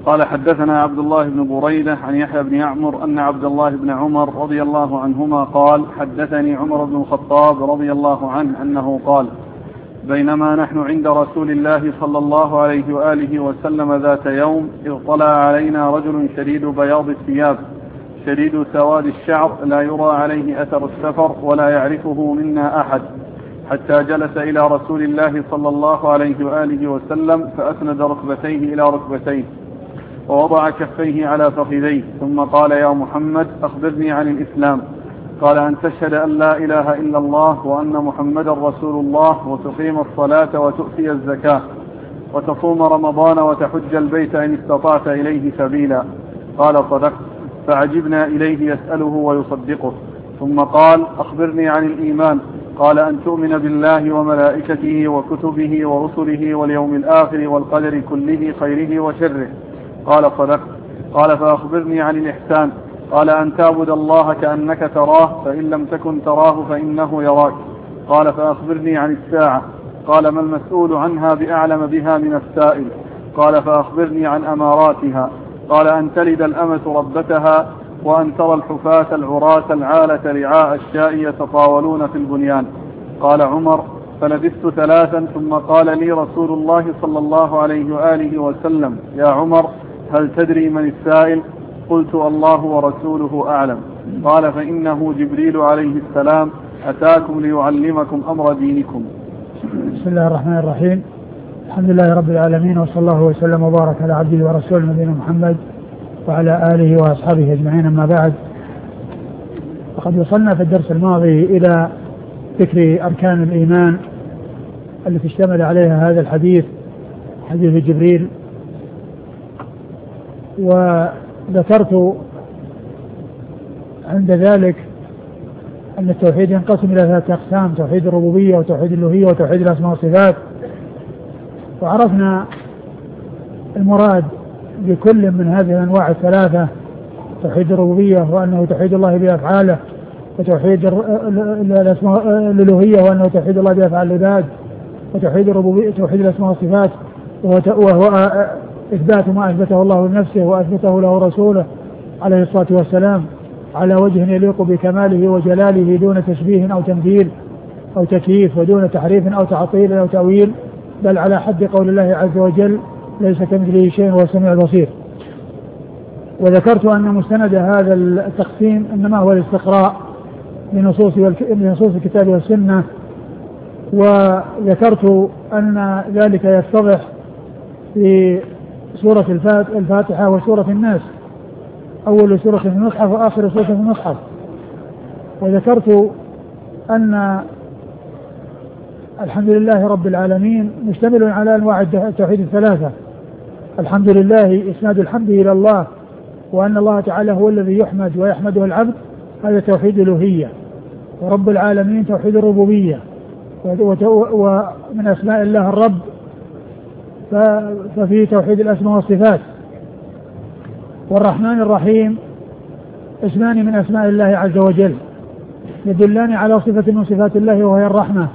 قال حدثنا عبد الله بن بريدة عن يحيى بن يعمر أن عبد الله بن عمر رضي الله عنهما قال حدثني عمر بن الخطاب رضي الله عنه أنه قال بينما نحن عند رسول الله صلى الله عليه وآله وسلم ذات يوم إذ طلع علينا رجل شديد بياض الثياب شديد سواد الشعر لا يرى عليه أثر السفر ولا يعرفه منا أحد حتى جلس إلى رسول الله صلى الله عليه وآله وسلم فأسند ركبتيه إلى ركبتيه ووضع كفيه على فخذيه ثم قال يا محمد أخبرني عن الإسلام. قال أن تشهد أن لا إله إلا الله وأن محمدا رسول الله وتقيم الصلاة وتؤتي الزكاة وتصوم رمضان وتحج البيت إن استطعت إليه سبيلا. قال صدقت. فعجبنا إليه يسأله ويصدقه. ثم قال أخبرني عن الإيمان. قال أن تؤمن بالله وملائكته وكتبه ورسله واليوم الآخر والقدر كله خيره وشره. قال صدقت. قال فأخبرني عن الإحسان. قال أن تعبد الله كأنك تراه فإن لم تكن تراه فإنه يراك. قال فأخبرني عن الساعة. قال ما المسؤول عنها بأعلم بها من السائل. قال فأخبرني عن أماراتها. قال أن تلد الأمة ربتها وأن ترى الحفاة العراة العالة رعاء الشاء يتطاولون في البنيان. قال عمر فلبثت ثلاثا ثم قال لي رسول الله صلى الله عليه وآله وسلم يا عمر هل تدري من السائل؟ قلت الله ورسوله أعلم. قال فإنه جبريل عليه السلام أتاكم ليعلمكم أمر دينكم. بسم الله الرحمن الرحيم. الحمد لله رب العالمين وصلى الله وسلم وبارك على عبده ورسوله نبينا محمد وعلى آله وأصحابه أجمعين. أما بعد، وقد وصلنا في الدرس الماضي إلى ذكر أركان الإيمان التي اشتمل عليها هذا الحديث، حديث جبريل، وذكرت عند ذلك أن التوحيد ينقسم إلى ثلاثة أقسام: توحيد الربوبية وتوحيد الألوهية وتوحيد الأسماء والصفات. وعرفنا المراد بكل من هذه الأنواع الثلاثة: توحيد الربوبية وأنه توحيد الله بأفعاله، وتوحيد الألوهية وأنه توحيد الله بأفعال العباد، وتوحيد الربوبية توحيد الأسماء والصفات وهو إثبات ما أثبته الله لنفسه وأثبته له رسوله عليه الصلاة والسلام على وجه يليق بكماله وجلاله دون تشبيه أو تمثيل أو تكييف ودون تحريف أو تعطيل أو تأويل، بل على حد قول الله عز وجل ليس كمثله شيء وهو السميع البصير. وذكرت أن مستند هذا التقسيم إنما هو الاستقراء لنصوص لنصوص الكتاب والسنة، وذكرت أن ذلك يتضح في سورة الفاتحة وسورة الناس، أول سورة في المصحف وآخر سورة في المصحف. وذكرت أن الحمد لله رب العالمين مشتمل على أنواع التوحيد الثلاثة: الحمد لله إسناد الحمد إلى الله، وأن الله تعالى هو الذي يحمد ويحمده العبد، هذا توحيد الألوهية. ورب العالمين توحيد الربوبية، ومن أسماء الله الرب ففي توحيد الأسماء والصفات. والرحمن الرحيم اسمان من أسماء الله عز وجل يدلان على صفة من صفات الله وهي الرحمة.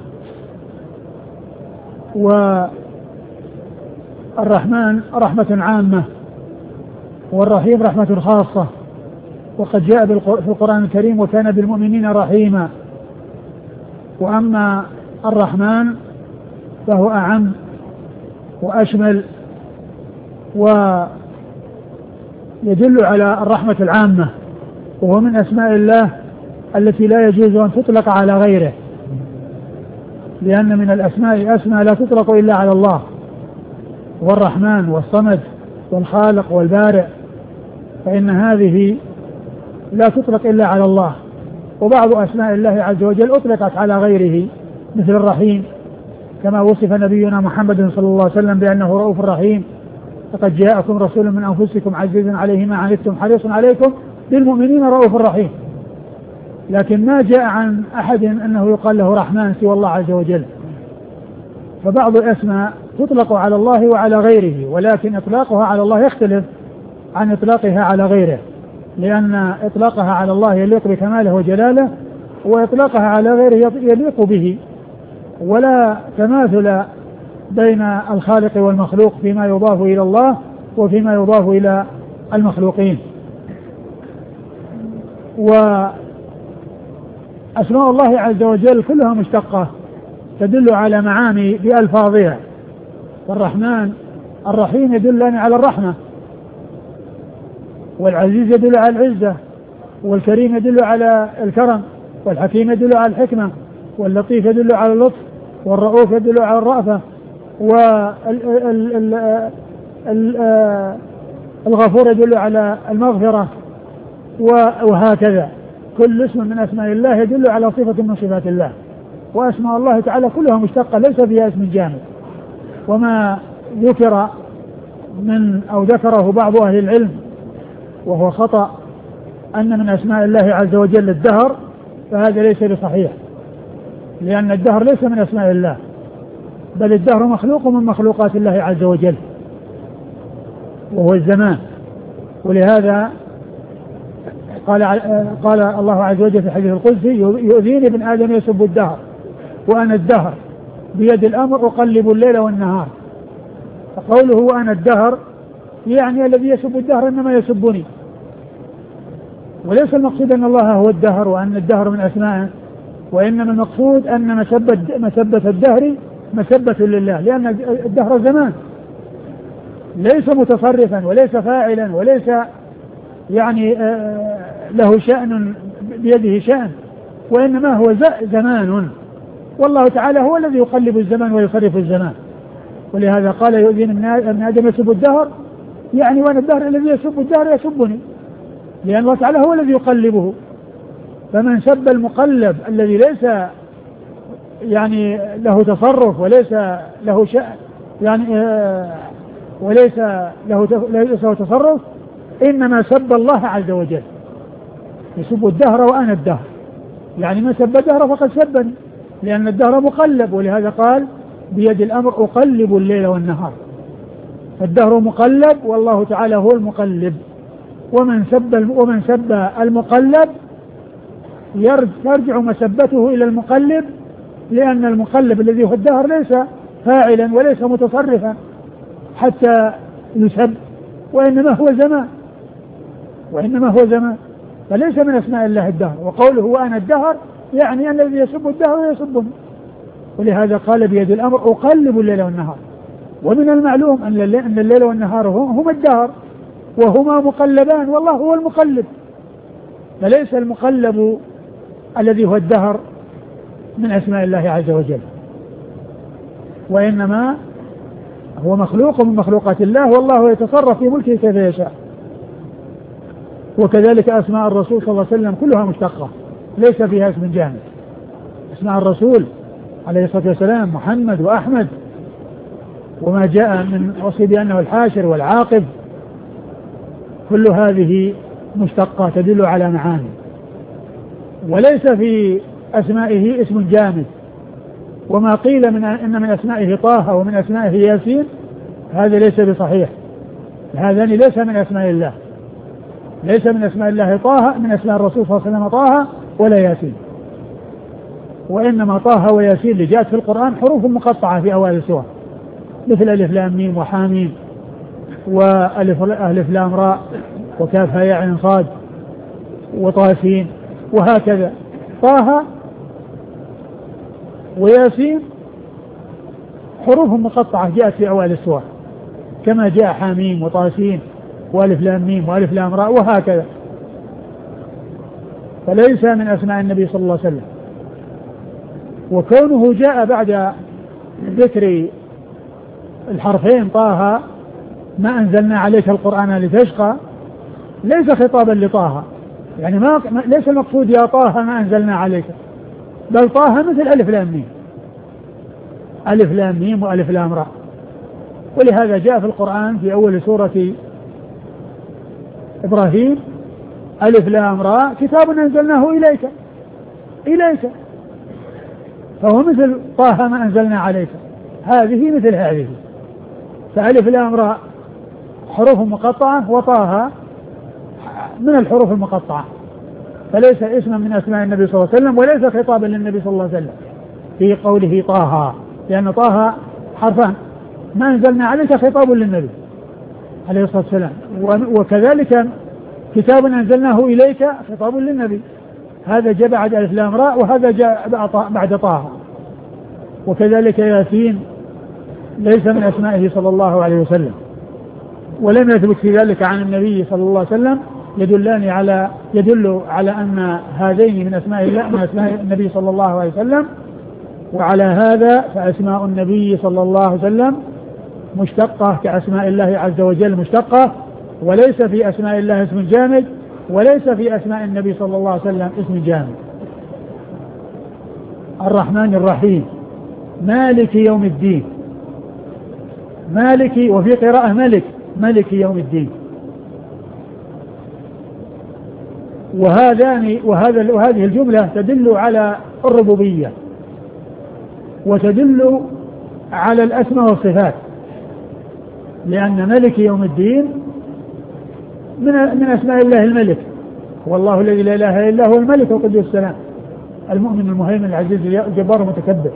والرحمن رحمة عامة، والرحيم رحمة خاصة، وقد جاء في القرآن الكريم وكان بالمؤمنين رحيما. وأما الرحمن فهو أعم وأشمل، ويدل على الرحمة العامة، وهو من أسماء الله التي لا يجوز أن تطلق على غيره، لأن من الأسماء أسماء لا تطلق إلا على الله: والرحمن والصمد والخالق والبارئ، فإن هذه لا تطلق إلا على الله. وبعض أسماء الله عز وجل أطلقت على غيره مثل الرحيم، كما وصف نبينا محمد صلى الله عليه وسلم بأنه رؤوف رحيم: لقد جاءكم رسول من أنفسكم عزيز عليه ما عنتم حريص عليكم بالمؤمنين رؤوف رحيم. لكن ما جاء عن أحد أنه يقال له رحمن سوى الله عز وجل. فبعض الأسماء تطلق على الله وعلى غيره، ولكن إطلاقها على الله يختلف عن إطلاقها على غيره، لأن إطلاقها على الله يليق بكماله وجلاله، وإطلاقها على غيره يليق به، ولا تماثل بين الخالق والمخلوق فيما يضاف إلى الله وفيما يضاف إلى المخلوقين. وأسماء الله عز وجل كلها مشتقة تدل على معاني بألفاظها. فالرحمن الرحيم يدل على الرحمة، والعزيز يدل على العزة، والكريم يدل على الكرم، والحكيم يدل على الحكمة، واللطيف يدل على اللطف، والرؤوف يدل على الرأفة، والغفور يدل على المغفرة، وهكذا. كل اسم من أسماء الله يدل على صفة من صفات الله. وأسماء الله تعالى كلها مشتقة ليس فيها اسم جامد. وما ذكر من أو ذكره بعض أهل العلم وهو خطأ أن من أسماء الله عز وجل الدهر، فهذا ليس بصحيح، لأن الدهر ليس من أسماء الله، بل الدهر مخلوق من مخلوقات الله عز وجل وهو الزمان. ولهذا قال قال الله عز وجل في الحديث القدسي: يؤذيني ابن آدم يسب الدهر وأنا الدهر بيد الأمر أقلب الليل والنهار. فقوله وأنا الدهر يعني الذي يسب الدهر إنما يسبني، وليس المقصود أن الله هو الدهر وأن الدهر من أسمائه، وإنما المقصود أن مسبة, مسبة الدهر مسبة لله، لأن الدهر زمان ليس متصرفا وليس فاعلا وليس يعني له شأن بيده شأن، وإنما هو زمان، والله تعالى هو الذي يقلب الزمان ويصرف الزمان. ولهذا قال: يؤذين ابن آدم يسب الدهر، يعني وأنا الدهر الذي يسب الدهر يسبني، لأن الله تعالى هو الذي يقلبه. فمن سب المقلب الذي ليس يعني له تصرف وليس له شأن يعني آه وليس له ليس له تصرف، إنما سب الله عز وجل. يسب الدهر وأنا الدهر، يعني من سب الدهر فقد سبني، لأن الدهر مقلب. ولهذا قال: بيد الأمر أقلب الليل والنهار. الدهر مقلب والله تعالى هو المقلب. ومن سب ومن سب المقلب يرجع مسبته إلى المقلب، لأن المقلب الذي هو الدهر ليس فاعلا وليس متصرفا حتى يسب، وإنما هو زمان وإنما هو زمان فليس من أسماء الله الدهر. وقوله وأنا الدهر يعني أن الذي يسب الدهر يسبني. ولهذا قال: بيد الأمر أقلب الليل والنهار. ومن المعلوم أن الليل والنهار هما الدهر وهما مقلبان، والله هو المقلب، فليس المقلب الذي هو الدهر من أسماء الله عز وجل، وإنما هو مخلوق من مخلوقات الله، والله يتصرف في ملكه كيف يشاء. وكذلك أسماء الرسول صلى الله عليه وسلم كلها مشتقة ليس فيها اسم جامد. أسماء الرسول عليه الصلاة والسلام محمد وأحمد، وما جاء من وصف بأنه الحاشر والعاقب، كل هذه مشتقة تدل على معاني، وليس في أسمائه اسم جامد. وما قيل من إن من أسمائه طه ومن أسمائه ياسين هذا ليس بصحيح، هذان ليس من أسماء الله، ليس من أسماء الله طه من أسماء الرسول صلى الله عليه وسلم طه ولا ياسين، وإنما طه وياسين اللي جاءت في القرآن حروف مقطعة في أوائل السور، مثل ألف لام ميم وحاميم وألف ألف لام راء وكاف هاء عين صاد وطاسين وهكذا. طه وياسين حروف مقطعة جاءت في أوائل السور، كما جاء حاميم وطاسين وألف لام ميم وألف لام راء وهكذا، فليس من أسماء النبي صلى الله عليه وسلم. وكونه جاء بعد ذكر الحرفين طه ما أنزلنا عليك القرآن لتشقى ليس خطابا لطه، يعني ما ليس المقصود يا طه ما أنزلنا عليك، بل طه مثل ألف لام ميم، ألف لام ميم وألف لام راء. ولهذا جاء في القرآن في أول سورة إبراهيم ألف لام راء كتاب أنزلناه إليك إليك، فهو مثل طه ما أنزلنا عليك، هذه مثل هذه. فألف لام راء حروف مقطعة، وطه من الحروف المقطعة، فليس اسما من أسماء النبي صلى الله عليه وسلم، وليس خطابا للنبي صلى الله عليه وسلم في قوله طه، لأن طه حرفان، ما أنزلنا عليك خطاب للنبي، عليه الصلاة والسلام. وكذلك كتاب أنزلناه إليك خطاب للنبي، هذا جاء بعد ألف لام راء، وهذا جاء بعد طه. وكذلك ياسين ليس من أسمائه صلى الله عليه وسلم، ولم يثبت في ذلك عن النبي صلى الله عليه وسلم يدلان على يدل على أن هذين من أسماء الله من أسماء النبي صلى الله عليه وسلم. وعلى هذا فأسماء النبي صلى الله عليه وسلم مشتقة كأسماء الله عز وجل مشتقة، وليس في أسماء الله اسم جامد، وليس في أسماء النبي صلى الله عليه وسلم اسم جامد. الرحمن الرحيم، مالك يوم الدين، مالك، وفي قراءة ملك، ملك يوم الدين. وهذان وهذا وهذه الجملة تدل على الربوبية، وتدل على الأسماء والصفات، لأن ملك يوم الدين من من أسماء الله الملك، والله الذي لا إله إلا هو الملك القدوس السلام المؤمن المهيمن العزيز الجبار المتكبر.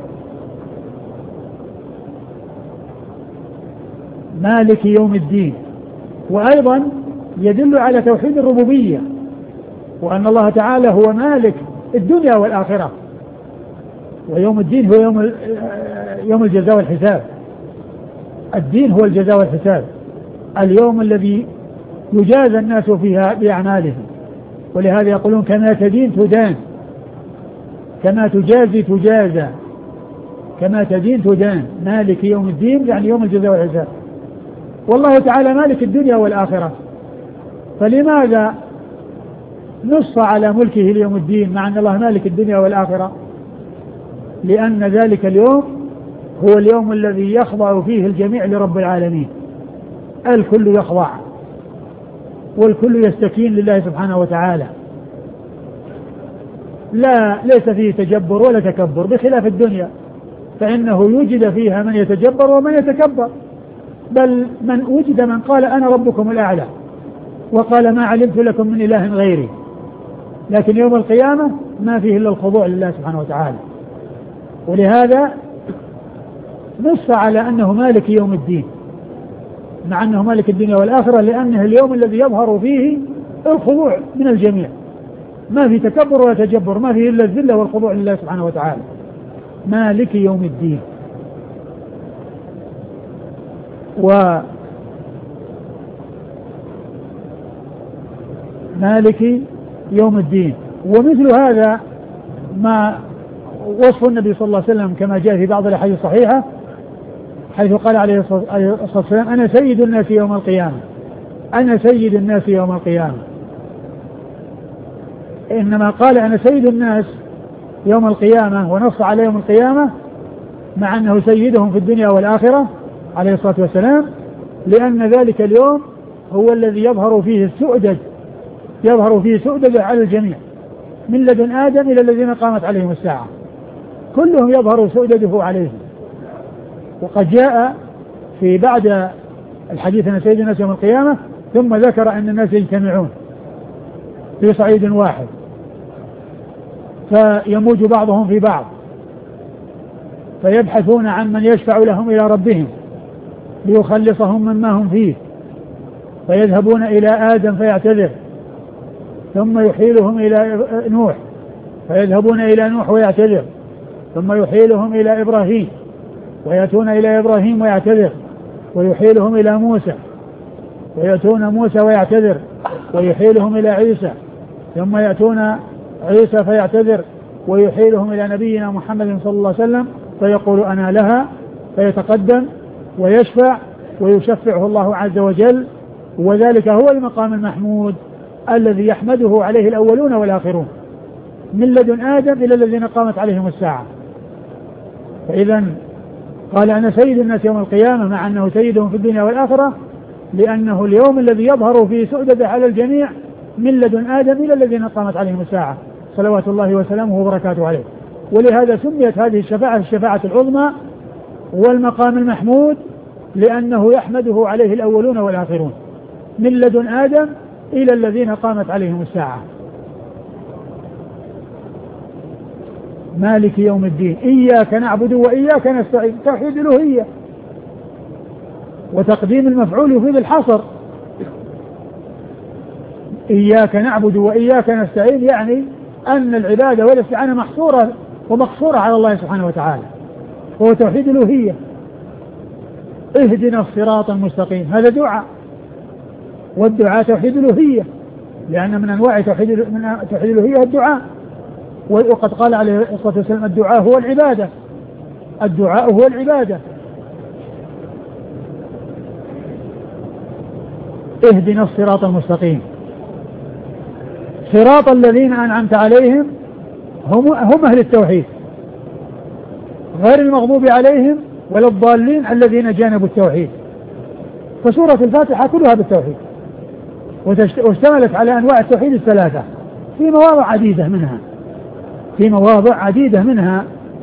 مالك يوم الدين. وأيضا يدل على توحيد الربوبية، وأن الله تعالى هو مالك الدنيا والآخرة، ويوم الدين هو يوم يوم الجزاء والحساب. الدين هو الجزاء والحساب، اليوم الذي يجازى الناس فيها بأعمالهم. ولهذا يقولون كما تدين تدان، كما تجازي تجازى، كما تدين تدان. مالك يوم الدين يعني يوم الجزاء والحساب. والله تعالى مالك الدنيا والآخرة، فلماذا نص على ملكه ليوم الدين مع أن الله مالك الدنيا والآخرة؟ لأن ذلك اليوم هو اليوم الذي يخضع فيه الجميع لرب العالمين، الكل يخضع والكل يستكين لله سبحانه وتعالى، لا ليس فيه تجبر ولا تكبر، بخلاف الدنيا فإنه يوجد فيها من يتجبر ومن يتكبر، بل من وجد من قال أنا ربكم الأعلى وقال ما علمت لكم من إله غيري. لكن يوم القيامة ما فيه إلا الخضوع لله سبحانه وتعالى. ولهذا نص على أنه مالك يوم الدين مع أنه مالك الدنيا والآخرة، لأنه اليوم الذي يظهر فيه الخضوع من الجميع، ما في تكبر ولا تجبر، ما فيه إلا الذلة والخضوع لله سبحانه وتعالى. مالك يوم الدين. ومالك يوم الدين. ومثل هذا ما وصف النبي صلى الله عليه وسلم كما جاء في بعض الأحاديث الصحيحة، حيث قال عليه الصلاة والسلام أنا سيد الناس يوم القيامة، أنا سيد الناس يوم القيامة. إنما قال أنا سيد الناس يوم القيامة ونص على يوم القيامة مع أنه سيدهم في الدنيا والآخرة عليه الصلاة والسلام، لأن ذلك اليوم هو الذي يظهر فيه السؤدد، يظهر فيه سؤدد على الجميع من لدن آدم إلى الذين قامت عليهم الساعة، كلهم يظهر سؤدده عليهم. وقد جاء في بعد الحديث عن سيد الناس يوم القيامة ثم ذكر أن الناس يجتمعون في صعيد واحد فيموج بعضهم في بعض فيبحثون عن من يشفع لهم إلى ربهم ليخلصهم مما هم فيه، فيذهبون إلى آدم فيعتذر، ثم يحيلهم إلى نوح فيذهبون إلى نوح ويعتذر، ثم يحيلهم إلى إبراهيم ويأتون إلى إبراهيم ويعتذر، ويحيلهم إلى موسى ويأتون موسى ويعتذر، ويحيلهم إلى عيسى، ثم يأتون عيسى فيعتذر، ويحيلهم إلى نبينا محمد صلى الله عليه وسلم فيقول أنا لها، فيتقدم ويشفع ويشفعه الله عز وجل. وذلك هو المقام المحمود الذي يحمده عليه الأولون والآخرون من لدن آدم إلى الذين قامت عليهم الساعة. فإذا قال أنا سيد الناس يوم القيامة مع أنه سيدهم في الدنيا والآخرة، لأنه اليوم الذي يظهر فيه سؤدده على الجميع من لدن آدم إلى الذين قامت عليهم الساعة صلوات الله وسلامه وبركاته عليه. ولهذا سميت هذه الشفاعة الشفاعة العظمى والمقام المحمود، لأنه يحمده عليه الأولون والآخرون من لدن آدم إلى الذين قامت عليهم الساعة. مالك يوم الدين، إياك نعبد وإياك نستعين، توحيد الألوهية. وتقديم المفعول يفيد الحصر، إياك نعبد وإياك نستعين، يعني أن العبادة والاستعانة محصورة ومقصورة على الله سبحانه وتعالى، وهو توحيد الألوهية. اهدنا الصراط المستقيم هذا دعاء، والدعاء توحيد الألوهية، لأن من أنواع توحيد من توحيد الألوهية الدعاء. وقد قال عليه الصلاة والسلام الدعاء هو العبادة، الدعاء هو العبادة. اهدنا الصراط المستقيم صراط الذين أنعمت عليهم هم, هم أهل التوحيد غير المغضوب عليهم ولا الضالين الذين جانبوا التوحيد. فسورة الفاتحة كلها بالتوحيد، واشتملت على أنواع التوحيد الثلاثة في مواضع عديدة منها في مواضع عديدة منها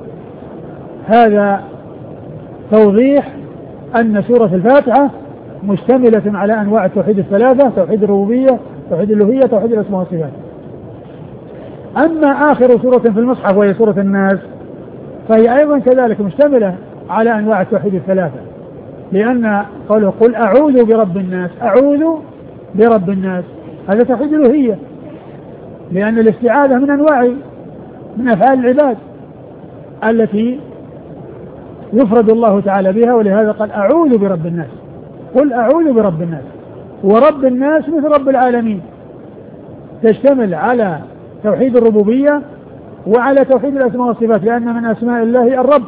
هذا توضيح أن سورة الفاتحة مشتملة على أنواع التوحيد الثلاثة: توحيد الربوبية، توحيد الألوهية، توحيد الأسماء والصفات. أما آخر سورة في المصحف وهي سورة الناس فهي أيضا كذلك مشتملة على أنواع التوحيد الثلاثة، لأن قوله قل أعوذ برب الناس، أعوذ برب الناس هذا توحيد الألوهية، لأن الاستعاذة من أنواع من أفعال العباد التي يفرد الله تعالى بها، ولهذا قال أعوذ برب الناس، قل أعوذ برب الناس. ورب الناس مثل رب العالمين، تشتمل على توحيد الربوبية وعلى توحيد الأسماء والصفات، لأن من أسماء الله الرب.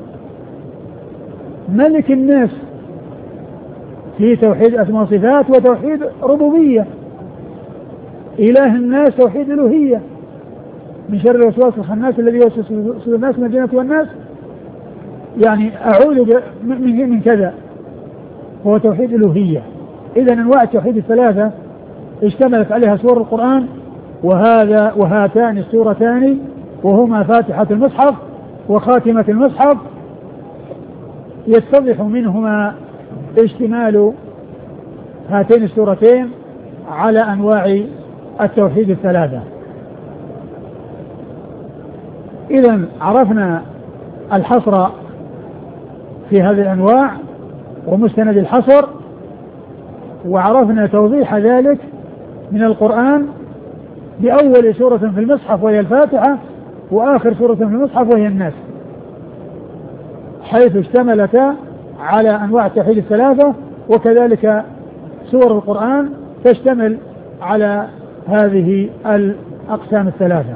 ملك الناس في توحيد أسماء والصفات وتوحيد ربوبية. إله الناس توحيد الألوهية، من شر الوسواس الخناس الذي يوسوس في الناس من الجنة والناس، يعني أعوذ من من كذا، هو توحيد الألوهية. إذا أنواع التوحيد الثلاثة اشتملت عليها سور القرآن، وهذا وهاتان السورتان وهما فاتحة المصحف وخاتمة المصحف يتضح منهما اشتمال هاتين السورتين على أنواع التوحيد الثلاثة. إذن عرفنا الحصر في هذه الأنواع ومستند الحصر، وعرفنا توضيح ذلك من القرآن بأول سورة في المصحف وهي الفاتحة، وآخر سورة في المصحف وهي الناس، حيث اشتملتا على أنواع التوحيد الثلاثة، وكذلك سور القرآن تشتمل على هذه الأقسام الثلاثة.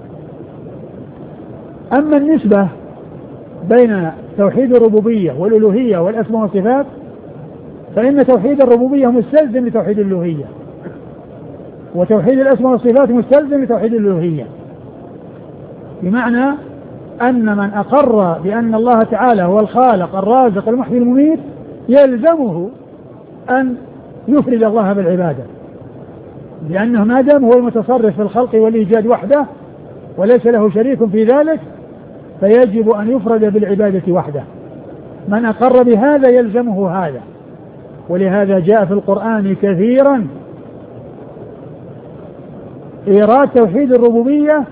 أما النسبة بين توحيد الربوبية والألوهية والأسماء والصفات فإن توحيد الربوبية مستلزم لتوحيد الألوهية، وتوحيد الأسماء والصفات مستلزم لتوحيد الألوهية، بمعنى أن من أقر بأن الله تعالى هو الخالق الرازق المحيي المميت يلزمه أن يفرد الله بالعبادة، لأنه ما دام هو المتصرف في الخلق والإيجاد وحده وليس له شريك في ذلك فيجب أن يفرد بالعبادة وحده. من أقر بهذا يلزمه هذا، ولهذا جاء في القرآن كثيرا إيراد توحيد الربوبية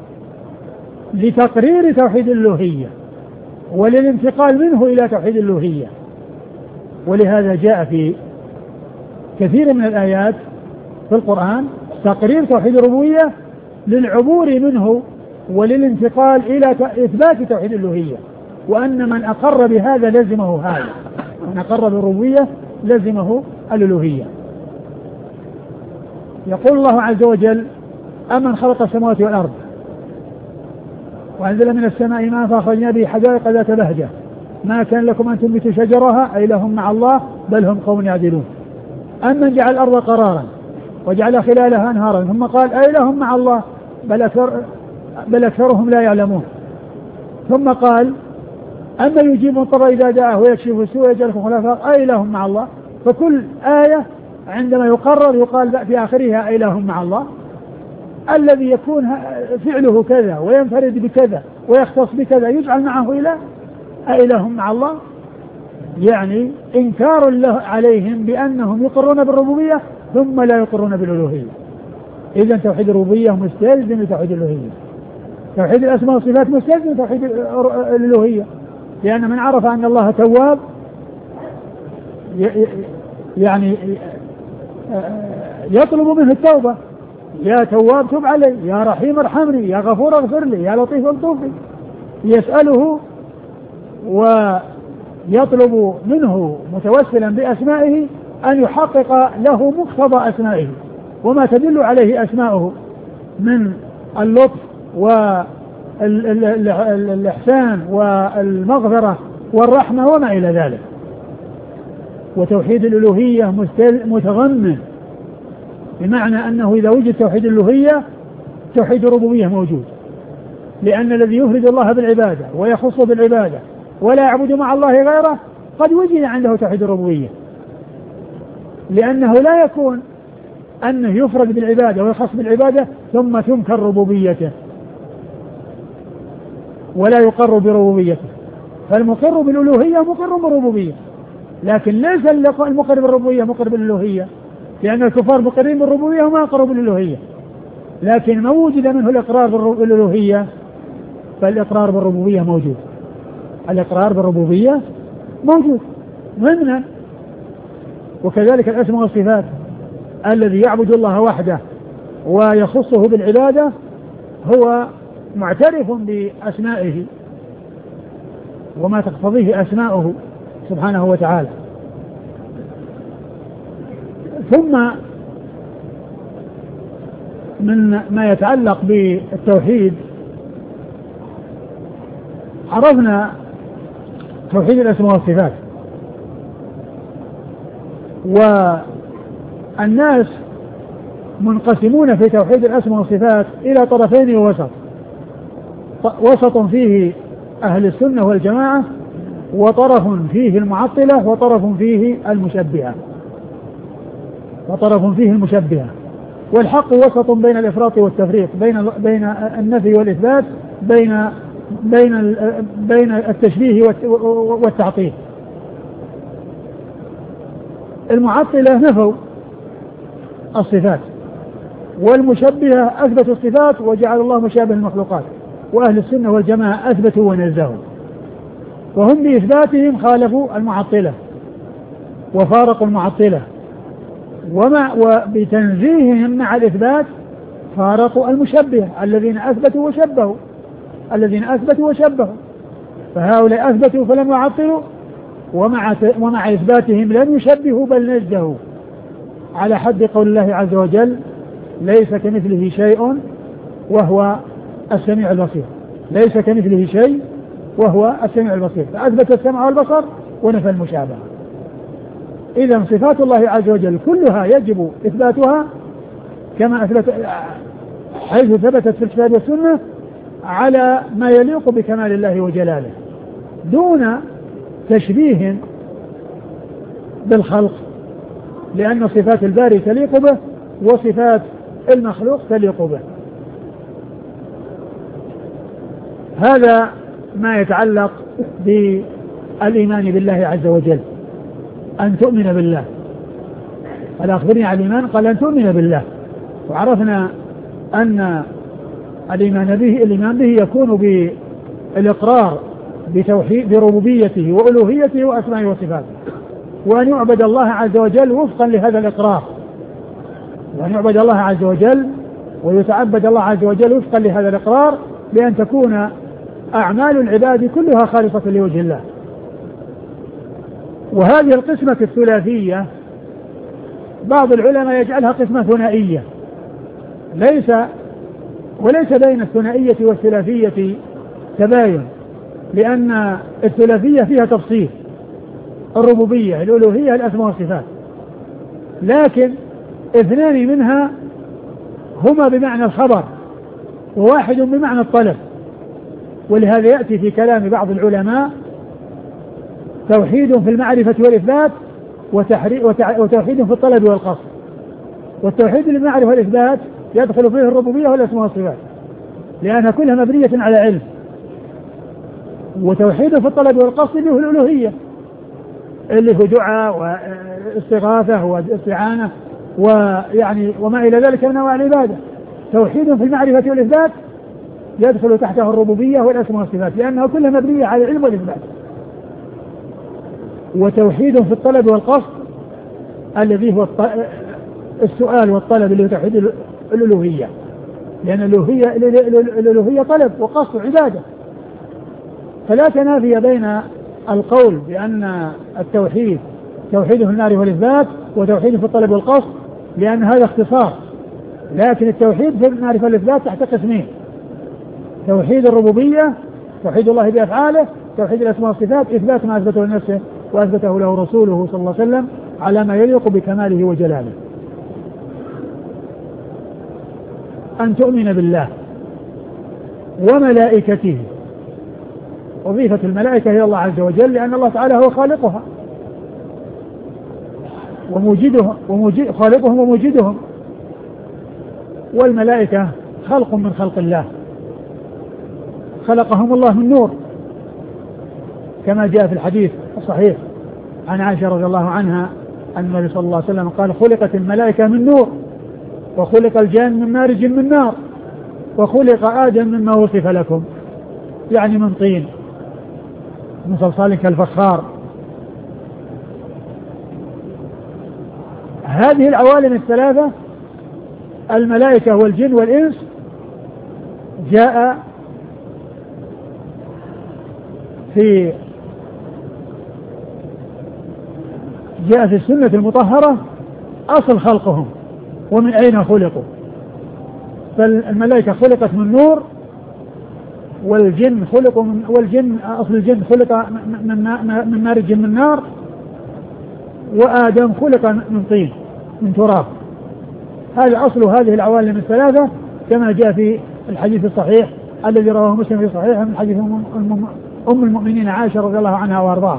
لتقرير توحيد الألوهية وللانتقال منه إلى توحيد الألوهية، ولهذا جاء في كثير من الآيات في القرآن تقرير توحيد الربوبية للعبور منه وللانتقال إلى إثبات توحيد الألوهية، وأن من أقر بهذا لزمه هذا، من أقر بالربوبية لزمه الألوهية. يقول الله عز وجل أمن خلق السماوات والأرض وأنزل من السماء ماء فأخرجنا به حدائق ذات بهجة ما كان لكم أن تنبتوا شجرها أإله مع الله بل هم قوم يعدلون. أمن جعل الأرض قرارا وجعل خلالها أنهارا ثم قال أإله مع الله بل, أكثر بل أكثرهم لا يعلمون. ثم قال أما يجيب المضطر إذا دعاه ويكشف السوء ويجعلكم خلفاء أإله مع الله. فكل آية عندما يقرر يقال في آخرها أإله مع الله، الذي يكون فعله كذا وينفرد بكذا ويختص بكذا يجعل معه إله أإله مع الله، يعني إنكار الله عليهم بأنهم يقرون بالربوبية ثم لا يقرون بالألوهية. إذن توحيد الربوبية مستلزم لتوحيد الألوهية، توحيد الأسماء والصفات مستلزم لتوحيد الألوهية، لأن من عرف أن الله تواب يعني يطلب منه التوبة، يا تواب تب علي، يا رحيم ارحمني، يا غفور اغفر لي، يا لطيف الطف لي، يسأله ويطلب منه متوسلا بأسمائه أن يحقق له مقتضى أسمائه وما تدل عليه أسماؤه من اللطف والإحسان والمغفرة والرحمة وما إلى ذلك. وتوحيد الألوهية متضمن، بمعنى أنه إذا وجد توحيد الألوهية توحيد الربوبية موجود، لأن الذي يفرد الله بالعبادة ويخص بالعبادة ولا يعبد مع الله غيره قد وجد عنده توحيد الربوبية، لأنه لا يكون أنه يفرد بالعبادة ويخص بالعبادة ثم تنكر ربوبيته ولا يقر بربوبيته، فالمقر بالألوهية مقر بالربوبية، لكن ليس المقر بالربوبية مقر بالألوهية، لأن الكفار مقرين بالربوبية وما أقروا بالألوهية، لكن ما وجد منه الإقرار بالألوهية فالإقرار بالربوبية موجود. الإقرار بالربوبية موجود ضمنا. وكذلك الأسماء والصفات، الذي يعبد الله وحده ويخصه بالعبادة هو معترف بأسمائه وما تقتضيه أسماؤه سبحانه وتعالى. ثم من ما يتعلق بالتوحيد عرفنا توحيد الأسماء والصفات، والناس منقسمون في توحيد الأسماء والصفات إلى طرفين ووسط، وسط فيه أهل السنة والجماعة، وطرف فيه المعطلة، وطرف فيه المشبهة وطرف فيه المشبهة والحق وسط بين الإفراط والتفريط، بين بين النفي والإثبات، بين بين بين التشبيه والتعطيل. المعطلة نفوا الصفات، والمشبهة أثبتوا الصفات وجعل الله مشابه المخلوقات، وأهل السنة والجماعة أثبتوا ونزهوا، وهم بإثباتهم خالفوا المعطلة وفارقوا المعطلة، ومع وبتنزيههم مع الإثبات فارقوا المشبهة الذين أثبتوا وشبهوا الذين أثبتوا وشبهوا فهؤلاء أثبتوا فلم يعطلوا، ومع ومع إثباتهم لم يشبهوا بل نزهوا، على حد قول الله عز وجل: ليس كمثله شيء وهو السميع البصير. ليس كمثله شيء وهو السميع البصير، فأثبت السمع والبصر ونفى المشابهة. إذا صفات الله عز وجل كلها يجب إثباتها كما أثبت حيث ثبتت في الكتاب والسنة على ما يليق بكمال الله وجلاله، دون تشبيه بالخلق، لأن صفات الباري تليق به وصفات المخلوق تليق به. هذا ما يتعلق بالإيمان بالله عز وجل، أن تؤمن بالله. قال: أخبرني عن الإيمان، قال: أن تؤمن بالله. وعرفنا أن الإيمان به الإيمان به يكون بالإقرار بتوحيد بربوبيته وألوهيته وأسمائه وصفاته، وأن يعبد الله عز وجل وفقا لهذا الإقرار، وأن يعبد الله عز وجل ويتعبد الله عز وجل وفقا لهذا الإقرار، بأن تكون أعمال العباد كلها خالصة لوجه الله. وهذه القسمة الثلاثية بعض العلماء يجعلها قسمة ثنائية، ليس وليس بين الثنائية والثلاثية تباين، لأن الثلاثية فيها تفصيل: الربوبية، الألوهية، الأسماء والصفات، لكن اثنان منها هما بمعنى الخبر وواحد بمعنى الطلب. ولهذا يأتي في كلام بعض العلماء توحيد في المعرفة والإثبات وتوحيد في الطلب والقصد. والتوحيد في المعرفة والإثبات يدخل فيه الربوبية والأسماء والصفات، لأنها كلها مبنية على علم. وتوحيد في الطلب والقصد له الألوهية، اللي هو دعاء واستغاثة واستعانة ويعني وما إلى ذلك من أنواع العبادة. توحيد في المعرفة والإثبات يدخل تحته الربوبية والأسماء والصفات، لأنها كلها مبنية على العلم والإثبات. وتوحيد في الطلب والقصد الذي هو السؤال والطلب اللي هو توحيد الألوهية، لأن الألوهية الألوهية طلب وقصد عبادة، فلا تنافي بين القول بأن التوحيد توحيده في النار والإثبات وتوحيده في الطلب والقصد، لأن هذا اختصار. لكن التوحيد في النار والإثبات تحت قسمين: توحيد الربوبية، توحيد الله بأفعاله، توحيد الأسماء والصفات، إثبات ما أثبته لنفسه وأثبته له رسوله صلى الله عليه وسلم على ما يليق بكماله وجلاله. أن تؤمن بالله وملائكته. وظيفة الملائكة هي الله عز وجل، لأن الله تعالى هو خالقها وموجدها وموجد خالقهم وموجدهم، والملائكة خلق من خلق الله، خلقهم الله من نور كما جاء في الحديث الصحيح عن عائشة رضي الله عنها أن النبي صلى الله عليه وسلم قال: خلقت الملائكة من نور، وخلق الجان من مارج من نار، وخلق آدم مما وصف لكم، يعني من طين من صلصال كالفخار. هذه العوالم الثلاثة الملائكة والجن والإنس جاء في جاء في السنة المطهرة أصل خلقهم ومن أين خلقوا. فالملائكة خلقت من نور، والجن خلقوا من والجن أصل الجن خلق من من مارج من نار، وآدم خلق من طين من تراب. هذا أصل هذه العوالم الثلاثة كما جاء في الحديث الصحيح الذي رواه مسلم في صحيحه من حديث أم المؤمنين عائشة رضي الله عنها وأرضاها.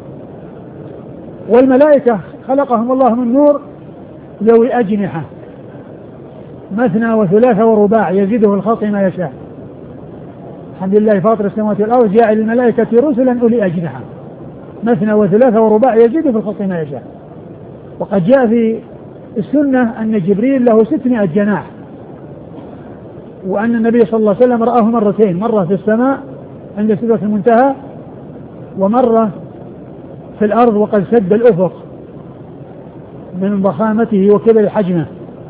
والملائكة خلقهم الله من نور ذوي أجنحة مثنى وثلاث ورباع يزيده الخلق ما يشاء. الحمد لله فاطر السماوات والأرض جاعل الملائكة رسلا أولي أجنحة مثنى وثلاث ورباع يزيد في الخلق ما يشاء. وقد جاء في السنة أن جبريل له ستمائة جناح، وأن النبي صلى الله عليه وسلم رآه مرتين، مرة في السماء عند سدرة المنتهى، ومرة في الأرض وقد سد الأفق من ضخامته وكبر حجمه.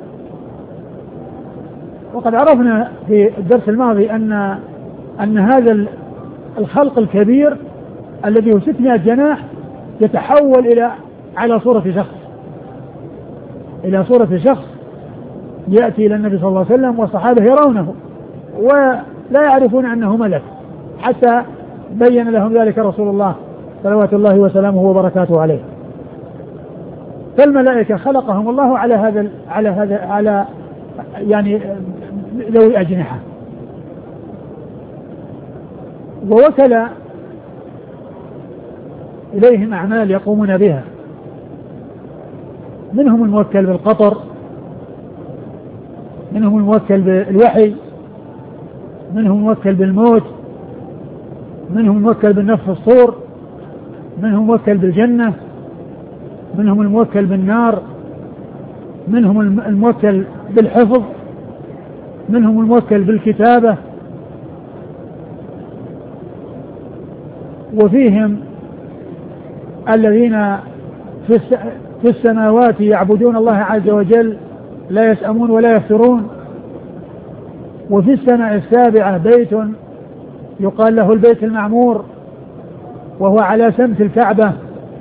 وقد عرفنا في الدرس الماضي أن أن هذا الخلق الكبير الذي هو ستمائة جناح يتحول إلى على صورة شخص إلى صورة شخص يأتي إلى النبي صلى الله عليه وسلم والصحابة يرونه ولا يعرفون أنه ملك، حتى بين لهم ذلك رسول الله صلوات الله وسلامه وبركاته عليه. فالملائكة خلقهم الله على هذا على هذا على يعني ذوي أجنحة، ووكل إليهم أعمال يقومون بها، منهم الموكل بالقطر، منهم الموكل بالوحي، منهم الموكل بالموت، منهم الموكل بالنفخ الصور، منهم الموكل بالجنة، منهم الموكل بالنار، منهم الموكل بالحفظ، منهم الموكل بالكتابة، وفيهم الذين في السماوات يعبدون الله عز وجل لا يسأمون ولا يفترون، وفي السماء السابعة بيت يقال له البيت المعمور وهو على سمت الكعبة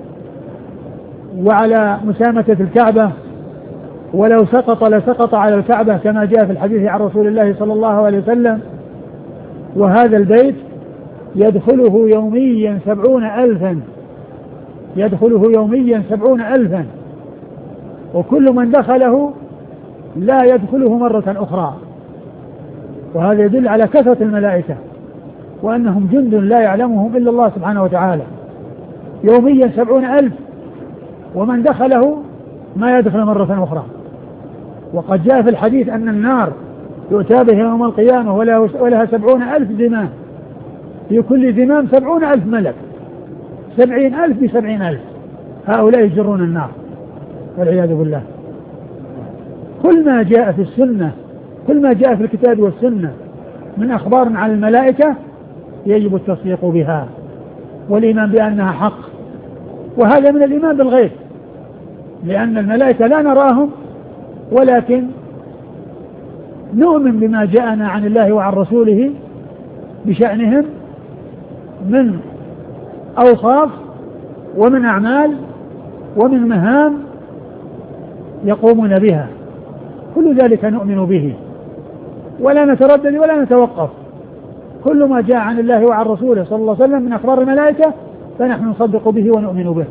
وعلى مسامة الكعبة، ولو سقط لسقط على الكعبة كما جاء في الحديث عن رسول الله صلى الله عليه وسلم. وهذا البيت يدخله يوميا سبعون ألفا يدخله يوميا سبعون ألفا وكل من دخله لا يدخله مرة أخرى. وهذا يدل على كثرة الملائكة وأنهم جند لا يعلمهم إلا الله سبحانه وتعالى. يوميا سبعون ألف ومن دخله ما يدخل مرة أخرى. وقد جاء في الحديث أن النار يؤتى به يوم القيامة ولها سبعون ألف زمام، في كل زمام سبعون ألف ملك، سبعين ألف بسبعين ألف، هؤلاء يجرون النار والعياذ بالله. كل ما جاء في السنة كل ما جاء في الكتاب والسنة من أخبار عن الملائكة يجب التصديق بها والإيمان بأنها حق، وهذا من الإيمان بالغيب، لأن الملائكة لا نراهم ولكن نؤمن بما جاءنا عن الله وعن رسوله بشأنهم من أوصاف ومن أعمال ومن مهام يقومون بها، كل ذلك نؤمن به ولا نتردد ولا نتوقف. كل ما جاء عن الله وعن رسوله صلى الله عليه وسلم من أخبار الملائكة فنحن نصدق به ونؤمن به.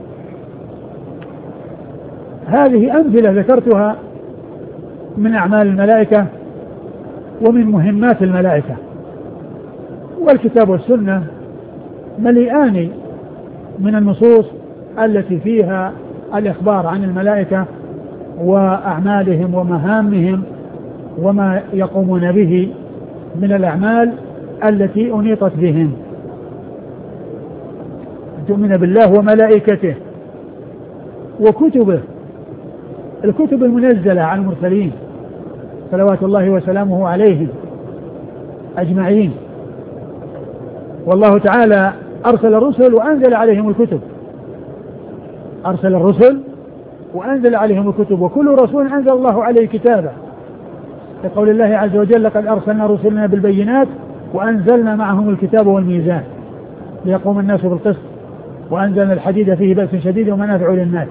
هذه أمثلة ذكرتها من أعمال الملائكة ومن مهمات الملائكة، والكتاب والسنة مليئان من النصوص التي فيها الإخبار عن الملائكة وأعمالهم ومهامهم وما يقومون به من الأعمال التي أنيطت بهم. تؤمن بالله وملائكته وكتبه، الكتب المنزلة على المرسلين صلوات الله وسلامه عليهم أجمعين. والله تعالى أرسل الرسل وأنزل عليهم الكتب، أرسل الرسل وأنزل عليهم الكتب، وكل رسول أنزل الله عليه كتابه، لقول الله عز وجل لقد أرسلنا رسلنا بالبينات وأنزلنا معهم الكتاب والميزان ليقوم الناس بالقسط وأنزلنا الحديد فيه بأس شديد ومنافع للناس.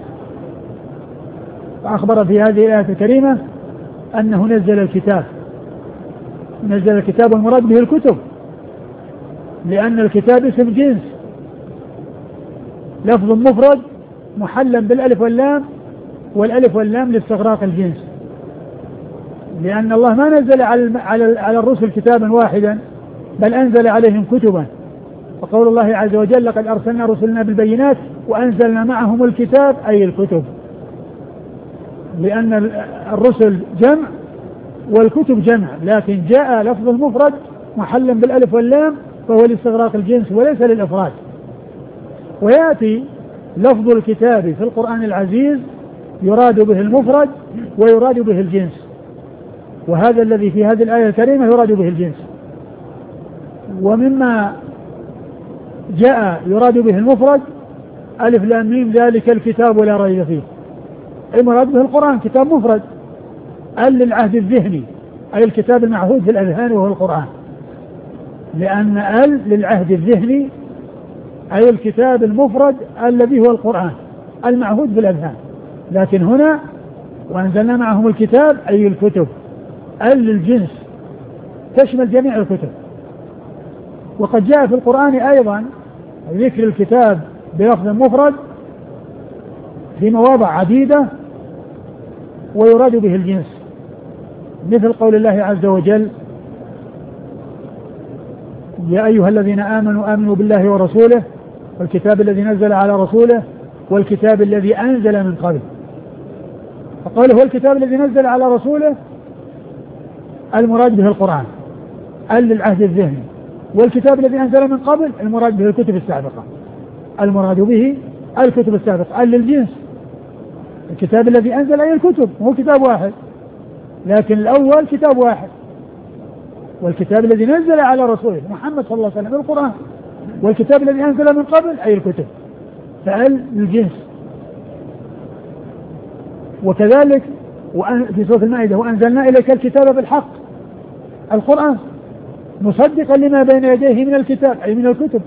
فأخبر في هذه الآية الكريمة أنه نزل الكتاب، نزل الكتاب والمراد به الكتب، لأن الكتاب اسم جنس لفظ مفرد محلا بالألف واللام، والألف واللام لاستغراق الجنس، لأن الله ما نزل على على الرسل كتابا واحدا بل أنزل عليهم كتبا. وقول الله عز وجل لقد أرسلنا رسلنا بالبينات وأنزلنا معهم الكتاب أي الكتب، لأن الرسل جمع والكتب جمع، لكن جاء لفظ المفرد محلا بالألف واللام فهو لاستغراق الجنس وليس للإفراد. ويأتي لفظ الكتاب في القرآن العزيز يراد به المفرد ويراد به الجنس، وهذا الذي في هذه الآية الكريمة يراد به الجنس. ومما جاء يراد به المفرد ألف لام ميم ذلك الكتاب لا ريب فيه، المراد به القرآن كتاب مفرد. ال للعهد الذهني أي الكتاب المعهود في الأذهان وهو القرآن، لأن ال للعهد الذهني أي الكتاب المفرد الذي هو القرآن المعهود في الأذهان. لكن هنا وأنزلنا معهم الكتاب أي الكتب، ال للجنس تشمل جميع الكتب. وقد جاء في القرآن أيضا ذكر الكتاب بلفظ مفرد في مواضع عديدة ويراد به الجنس، مثل قول الله عز وجل يا أيها الذين آمنوا آمنوا بالله ورسوله والكتاب الذي نزل على رسوله والكتاب الذي أنزل من قبل. فقوله هو الكتاب الذي نزل على رسوله المراد به القرآن ال للعهد الذهني، والكتاب الذي أنزل من قبل المراد به الكتب السابقة، المراد به الكتب السابقة ال للجنس. الكتاب الذي أنزل أي الكتب هو كتاب واحد، لكن الأول كتاب واحد، والكتاب الذي نزل على رسوله محمد صلى الله عليه وسلم القرآن، والكتاب الذي أنزل من قبل أي الكتب، فال للجنس. وكذلك في سورة المائدة وأنزلنا إليك الكتاب بالحق القرآن مصدقا لما بين يديه من الكتاب أي من الكتب.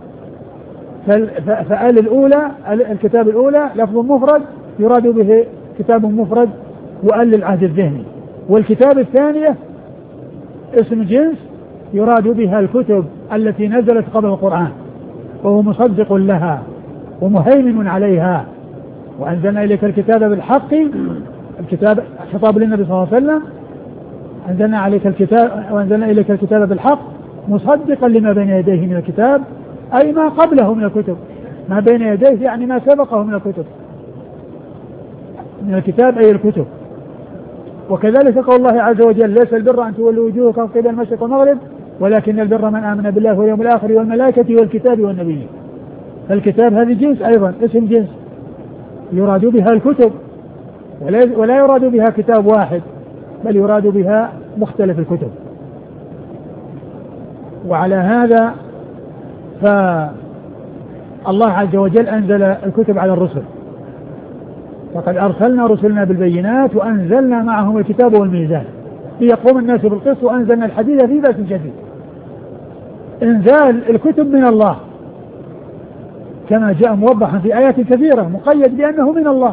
فآل الأولى الكتاب الأولى لفظ مفرد يراد به كتاب مفرد وآل للعهد الذهني، والكتاب الثانية اسم جنس يراد بها الكتب التي نزلت قبل القرآن وهو مصدق لها ومهيمن عليها. وأنزلنا إليك الكتاب بالحق، الكتاب خطاب للنبي صلى الله عليه وسلم، أنزلنا عليك الكتاب وأنزلنا إليك الكتاب بالحق مصدقا لما بين يديه من الكتاب أي ما قبله من الكتب، ما بين يديه يعني ما سبقه من الكتب، من الكتاب أي الكتب. وكذلك قول الله عز وجل ليس البر أن تولوا وجوهكم قبل المشرق والمغرب ولكن البر من آمن بالله واليوم الآخر والملائكة والكتاب والنبيين. فالكتاب هذه جنس أيضا اسم جنس يراد بها الكتب، ولا يراد بها كتاب واحد بل يراد بها مختلف الكتب. وعلى هذا فالله عز وجل أنزل الكتب على الرسل، وقد أرسلنا رسلنا بالبينات وأنزلنا معهم الكتاب والميزان ليقوم الناس بالقسط وأنزلنا الحديد في بأس شديد. إنزال الكتب من الله كما جاء موضحا في آيات كثيرة مقيد بأنه من الله،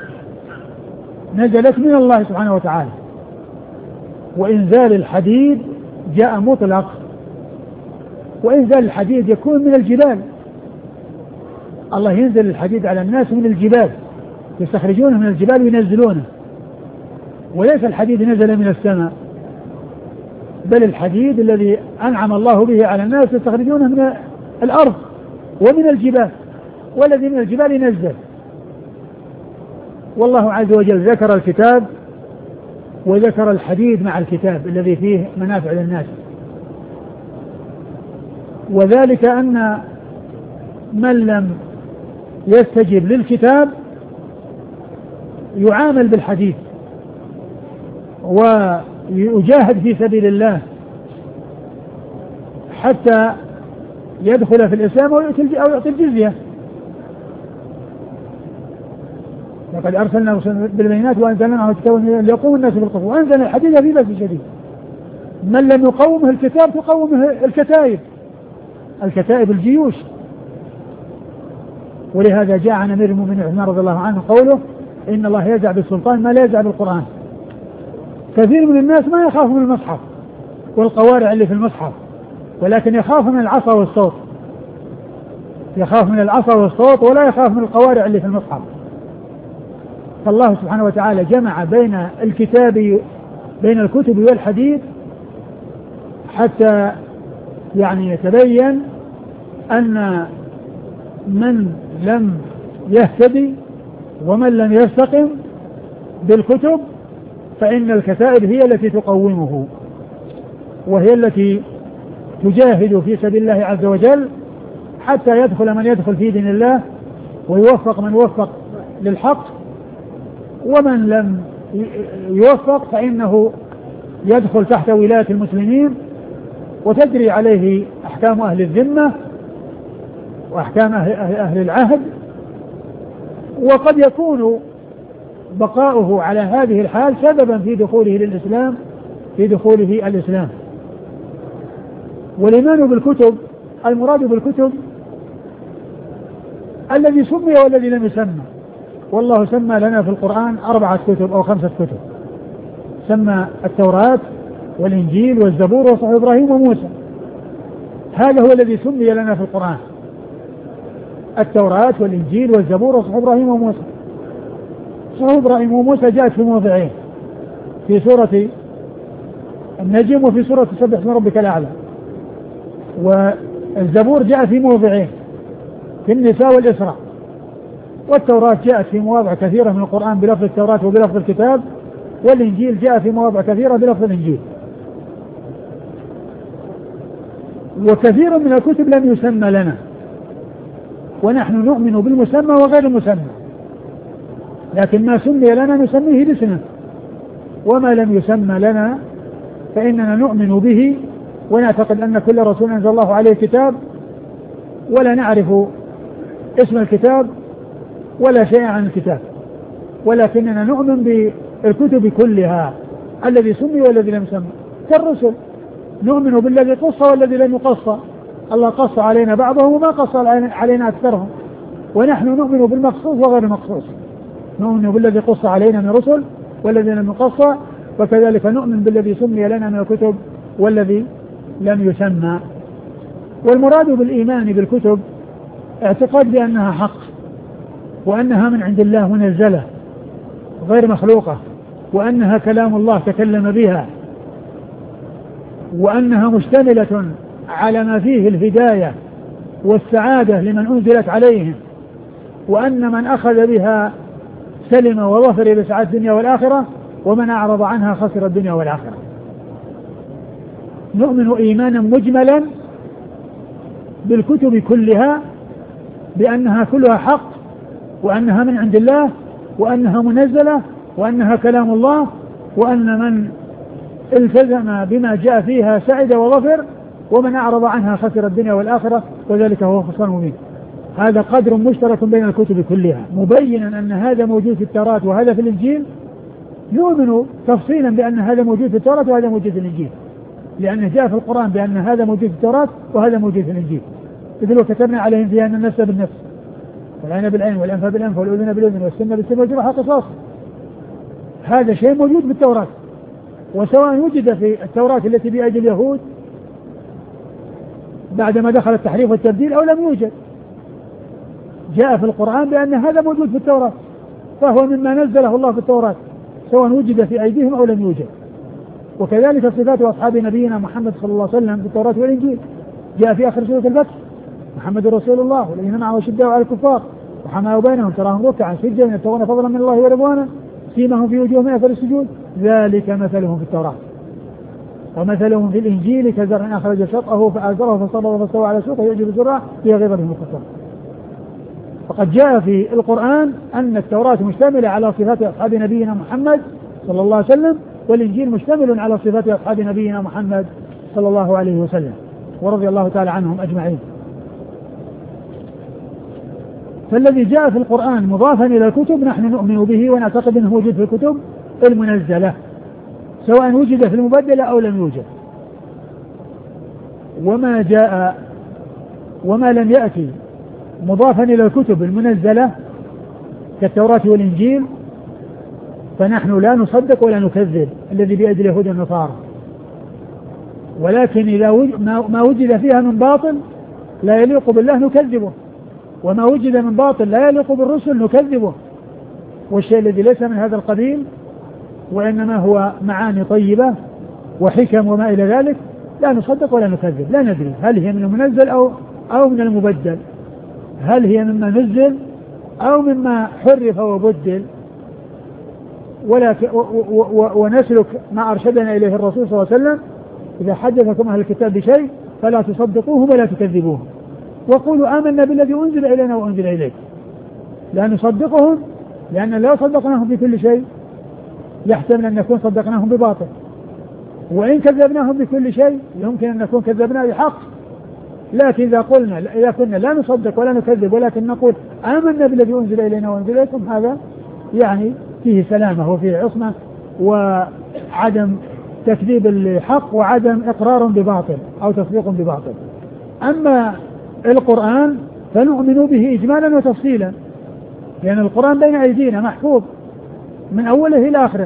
نزلت من الله سبحانه وتعالى. وإنزال الحديد جاء مطلق، وإنزال الحديد يكون من الجبال، الله ينزل الحديد على الناس من الجبال، يستخرجونه من الجبال وينزلونه، وليس الحديد نزل من السماء، بل الحديد الذي أنعم الله به على الناس يستخرجونه من الأرض ومن الجبال، والذي من الجبال ينزل. والله عز وجل ذكر الكتاب وذكر الحديد مع الكتاب الذي فيه منافع للناس، وذلك أن من لم يستجب للكتاب يعامل بالحديد ويجاهد في سبيل الله حتى يدخل في الإسلام أو يعطي الجزية. لقد أرسلنا بالبينات وأنزلنا معه الكتاب ليقوم الناس بالقسط وأنزلنا الحديد في بأس شديد. من لم يقومه الكتاب تقومه الكتائب، الكتائب الجيوش. ولهذا جاء عن أمير المؤمنين عثمان رضي الله عنه قوله إن الله يزع بالسلطان ما لا يزع بالقرآن. كثير من الناس ما يخاف من المصحف والقوارع اللي في المصحف، ولكن يخاف من العصا والصوت، يخاف من العصا والصوت ولا يخاف من القوارع اللي في المصحف. فالله سبحانه وتعالى جمع بين الكتاب بين الكتب والحديد حتى يعني يتبين أن من لم يهتدي ومن لم يستقم بالكتب فإن الكتائب هي التي تقومه، وهي التي تجاهد في سبيل الله عز وجل حتى يدخل من يدخل في دين الله ويوفق من يوفق للحق، ومن لم يوفق فإنه يدخل تحت ولاية المسلمين وتجري عليه أحكام أهل الذمة وأحكام أهل العهد. وقد يكون بقاؤه على هذه الحال سببا في دخوله للإسلام في دخوله الإسلام. والإيمان بالكتب المراد بالكتب الذي سمي والذي لم يسمى، والله سمى لنا في القرآن أربعة كتب أو خمسة كتب، سمى التوراة والإنجيل والزبور وصحف إبراهيم وموسى، هذا هو الذي سمي لنا في القرآن، التوراة والإنجيل والزبور وصحف إبراهيم وموسى. صحف إبراهيم وموسى جاءت في موضعين، في سورة النجم وفي سورة سبح اسم ربك الأعلى، والزبور جاء في موضعين في النساء والإسراء، والتوراة جاءت في مواضع كثيرة من القرآن بلفظ التوراة وبلفظ الكتاب، والإنجيل جاء في مواضع كثيرة بلفظ الإنجيل. وكثير من الكتب لم يسمى لنا، ونحن نؤمن بالمسمى وغير المسمى، لكن ما سمي لنا نسميه باسمه، وما لم يسمى لنا فإننا نؤمن به ونعتقد أن كل رسول أنزل الله عليه كتاب، ولا نعرف اسم الكتاب ولا شيء عن الكتاب، ولكننا نؤمن بالكتب كلها الذي سمي والذي لم يسمى. كالرسل نؤمن بالذي قص والذي لم يقص، الله قص علينا بعضهم وما قص علينا أكثرهم، ونحن نؤمن بالمقصوص وغير المقصوص، نؤمن بالذي قص علينا من رسل والذي لم يقص، وكذلك نؤمن بالذي سمي لنا من الكتب والذي لم يسمى. والمراد بالإيمان بالكتب اعتقاد بأنها حق، وأنها من عند الله منزلة غير مخلوقة، وأنها كلام الله تكلم بها، وأنها مشتملة على ما فيه الهداية والسعادة لمن أنزلت عليهم، وأن من أخذ بها سلم وظفر بسعادة الدنيا والآخرة، ومن أعرض عنها خسر الدنيا والآخرة. نؤمن إيمانا مجملا بالكتب كلها بأنها كلها حق، وأنها من عند الله، وأنها منزلة، وأنها كلام الله، وأن من التزم بما جاء فيها سعد وظفر، ومن أعرض عنها خسر الدنيا والآخرة، وذلك هو خسران مبين. هذا قدر مشترك بين الكتب كلها، مبينا أن هذا موجود في التوراة وهذا في الإنجيل، نؤمن تفصيلا بأن هذا موجود في التوراة وهذا موجود في الإنجيل، لأنه جاء في القرآن بأن هذا موجود في التوراة وهذا موجود في الإنجيل. إذ لو كتبنا عليهم فيها أن النفس بالنفس والعين بالعين والأنف بالأنف والأذن بالأذن والسن بالسن والجرح قصاص، هذا شيء موجود بالتوراة، وسواء وجد في التوراة التي بأيدي اليهود بعدما دخل التحريف والتبديل أو لم يوجد، جاء في القرآن بأن هذا موجود في التوراة، فهو مما نزله الله في التوراة سواء وجد في أيديهم أو لم يوجد. وكذلك صفات أصحاب نبينا محمد صلى الله عليه وسلم في التوراة والإنجيل، جاء في آخر سورة الفتح: محمد رسول الله والذين معه أشداء على الكفار وحماة بينهم تراهم ركعا سجدا يبتغون فضلا من الله ورضوانا سيماهم في وجوههم أثر السجود ذلك مثلهم في التوراة ومثلهم في الإنجيل كزرع أخرج شطأه فآزره فصبر فاستوى على سوقه يعجب الزراع ليغيظ بهم الكفار. فقد جاء في القرآن أن التوراة مشتملة على صفات أصحاب نبينا محمد صلى الله عليه وسلم، والإنجيل مشتمل على صفات أصحاب نبينا محمد صلى الله عليه وسلم ورضي الله تعالى عنهم أجمعين. فالذي جاء في القرآن مضافا إلى الكتب نحن نؤمن به ونعتقد أنه موجود في الكتب المنزلة سواء وجد في المبدلة أو لم يوجد. وما جاء وما لم يأتي مضافا إلى الكتب المنزلة كالتوراة والإنجيل فنحن لا نصدق ولا نكذب الذي بيد اليهود والنصارى، ولكن إذا ما وجد فيها من باطل لا يليق بالله نكذبه، وما وجد من باطل لا يليق بالرسل نكذبه. والشيء الذي ليس من هذا القبيل وإنما هو معاني طيبة وحكم وما إلى ذلك لا نصدق ولا نكذب، لا ندري هل هي من المنزل أو أو من المبدل، هل هي مما نزل أو مما حرف وبدل، ولكن ونسلك ما أرشدنا إليه الرسول صلى الله عليه وسلم: إذا حدثكم أهل الكتاب بشيء فلا تصدقوهم ولا تكذبوهم وقولوا آمنا بالذي أنزل إلينا وأنزل إليك. لا نصدقهم لأن لو صدقناهم بكل شيء يحتمل أن نكون صدقناهم بباطل، وإن كذبناهم بكل شيء يمكن أن نكون كذبنا بحق. لكن إذا قلنا إذا كنا لا نصدق ولا نكذب ولكن نقول آمنا بالذي أنزل إلينا وأنزل إليكم، هذا يعني فيه سلامة وفيه عصمة وعدم تكذيب الحق وعدم إقرار بباطل أو تصديق بباطل. أما القرآن فنؤمن به إجمالا وتفصيلا، لأن القرآن بين أيدينا محفوظ من أوله إلى آخره،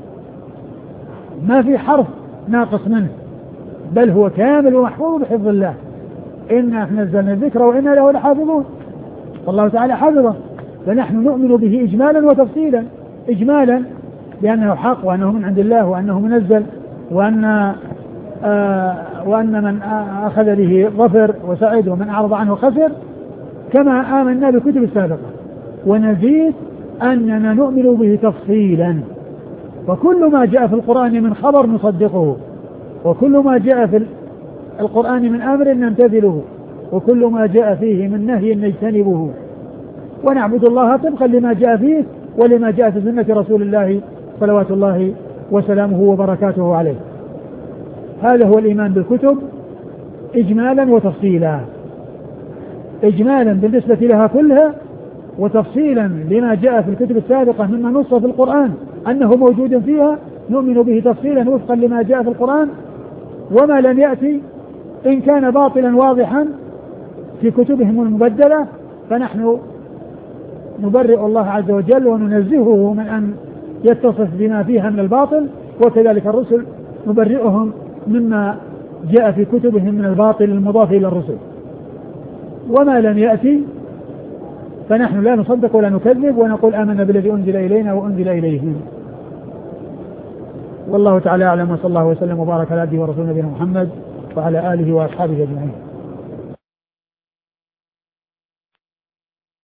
ما في حرف ناقص منه، بل هو كامل ومحفوظ بحفظ الله. إنا نزلنا الذكر وإنا له لحافظون، والله تعالى حفظه، فنحن نؤمن به إجمالا وتفصيلا. إجمالا لأنه حق وأنه من عند الله وأنه منزل وأن آه وأن من أخذ به ظفر وسعد ومن أعرض عنه خسر، كما آمنا بالكتب السابقة. ونزيد أننا نؤمن به تفصيلا، وكل ما جاء في القرآن من خبر نصدقه، وكل ما جاء في القرآن من أمر نمتثله، وكل ما جاء فيه من نهي نجتنبه، ونعبد الله طبقا لما جاء فيه ولما جاء في سنة رسول الله صلوات الله وسلامه وبركاته عليه. هذا هو الإيمان بالكتب إجمالا وتفصيلا، إجمالا بالنسبة لها كلها، وتفصيلا لما جاء في الكتب السابقة مما نص في القرآن أنه موجود فيها نؤمن به تفصيلا وفقا لما جاء في القرآن. وما لم يأتي إن كان باطلا واضحا في كتبهم المبدلة فنحن نبرئ الله عز وجل وننزهه من أن يتصف بما فيها من الباطل، وكذلك الرسل نبرئهم مما جاء في كتبهم من الباطل المضاف إلى الرسل. وما لم يأتي فنحن لا نصدق ولا نكذب ونقول آمنا بالذي أنزل إلينا وأنزل إليهم. والله تعالى أعلم، وصلى الله وسلم وبارك على عبده ورسوله نبينا محمد وعلى آله وأصحابه أجمعين.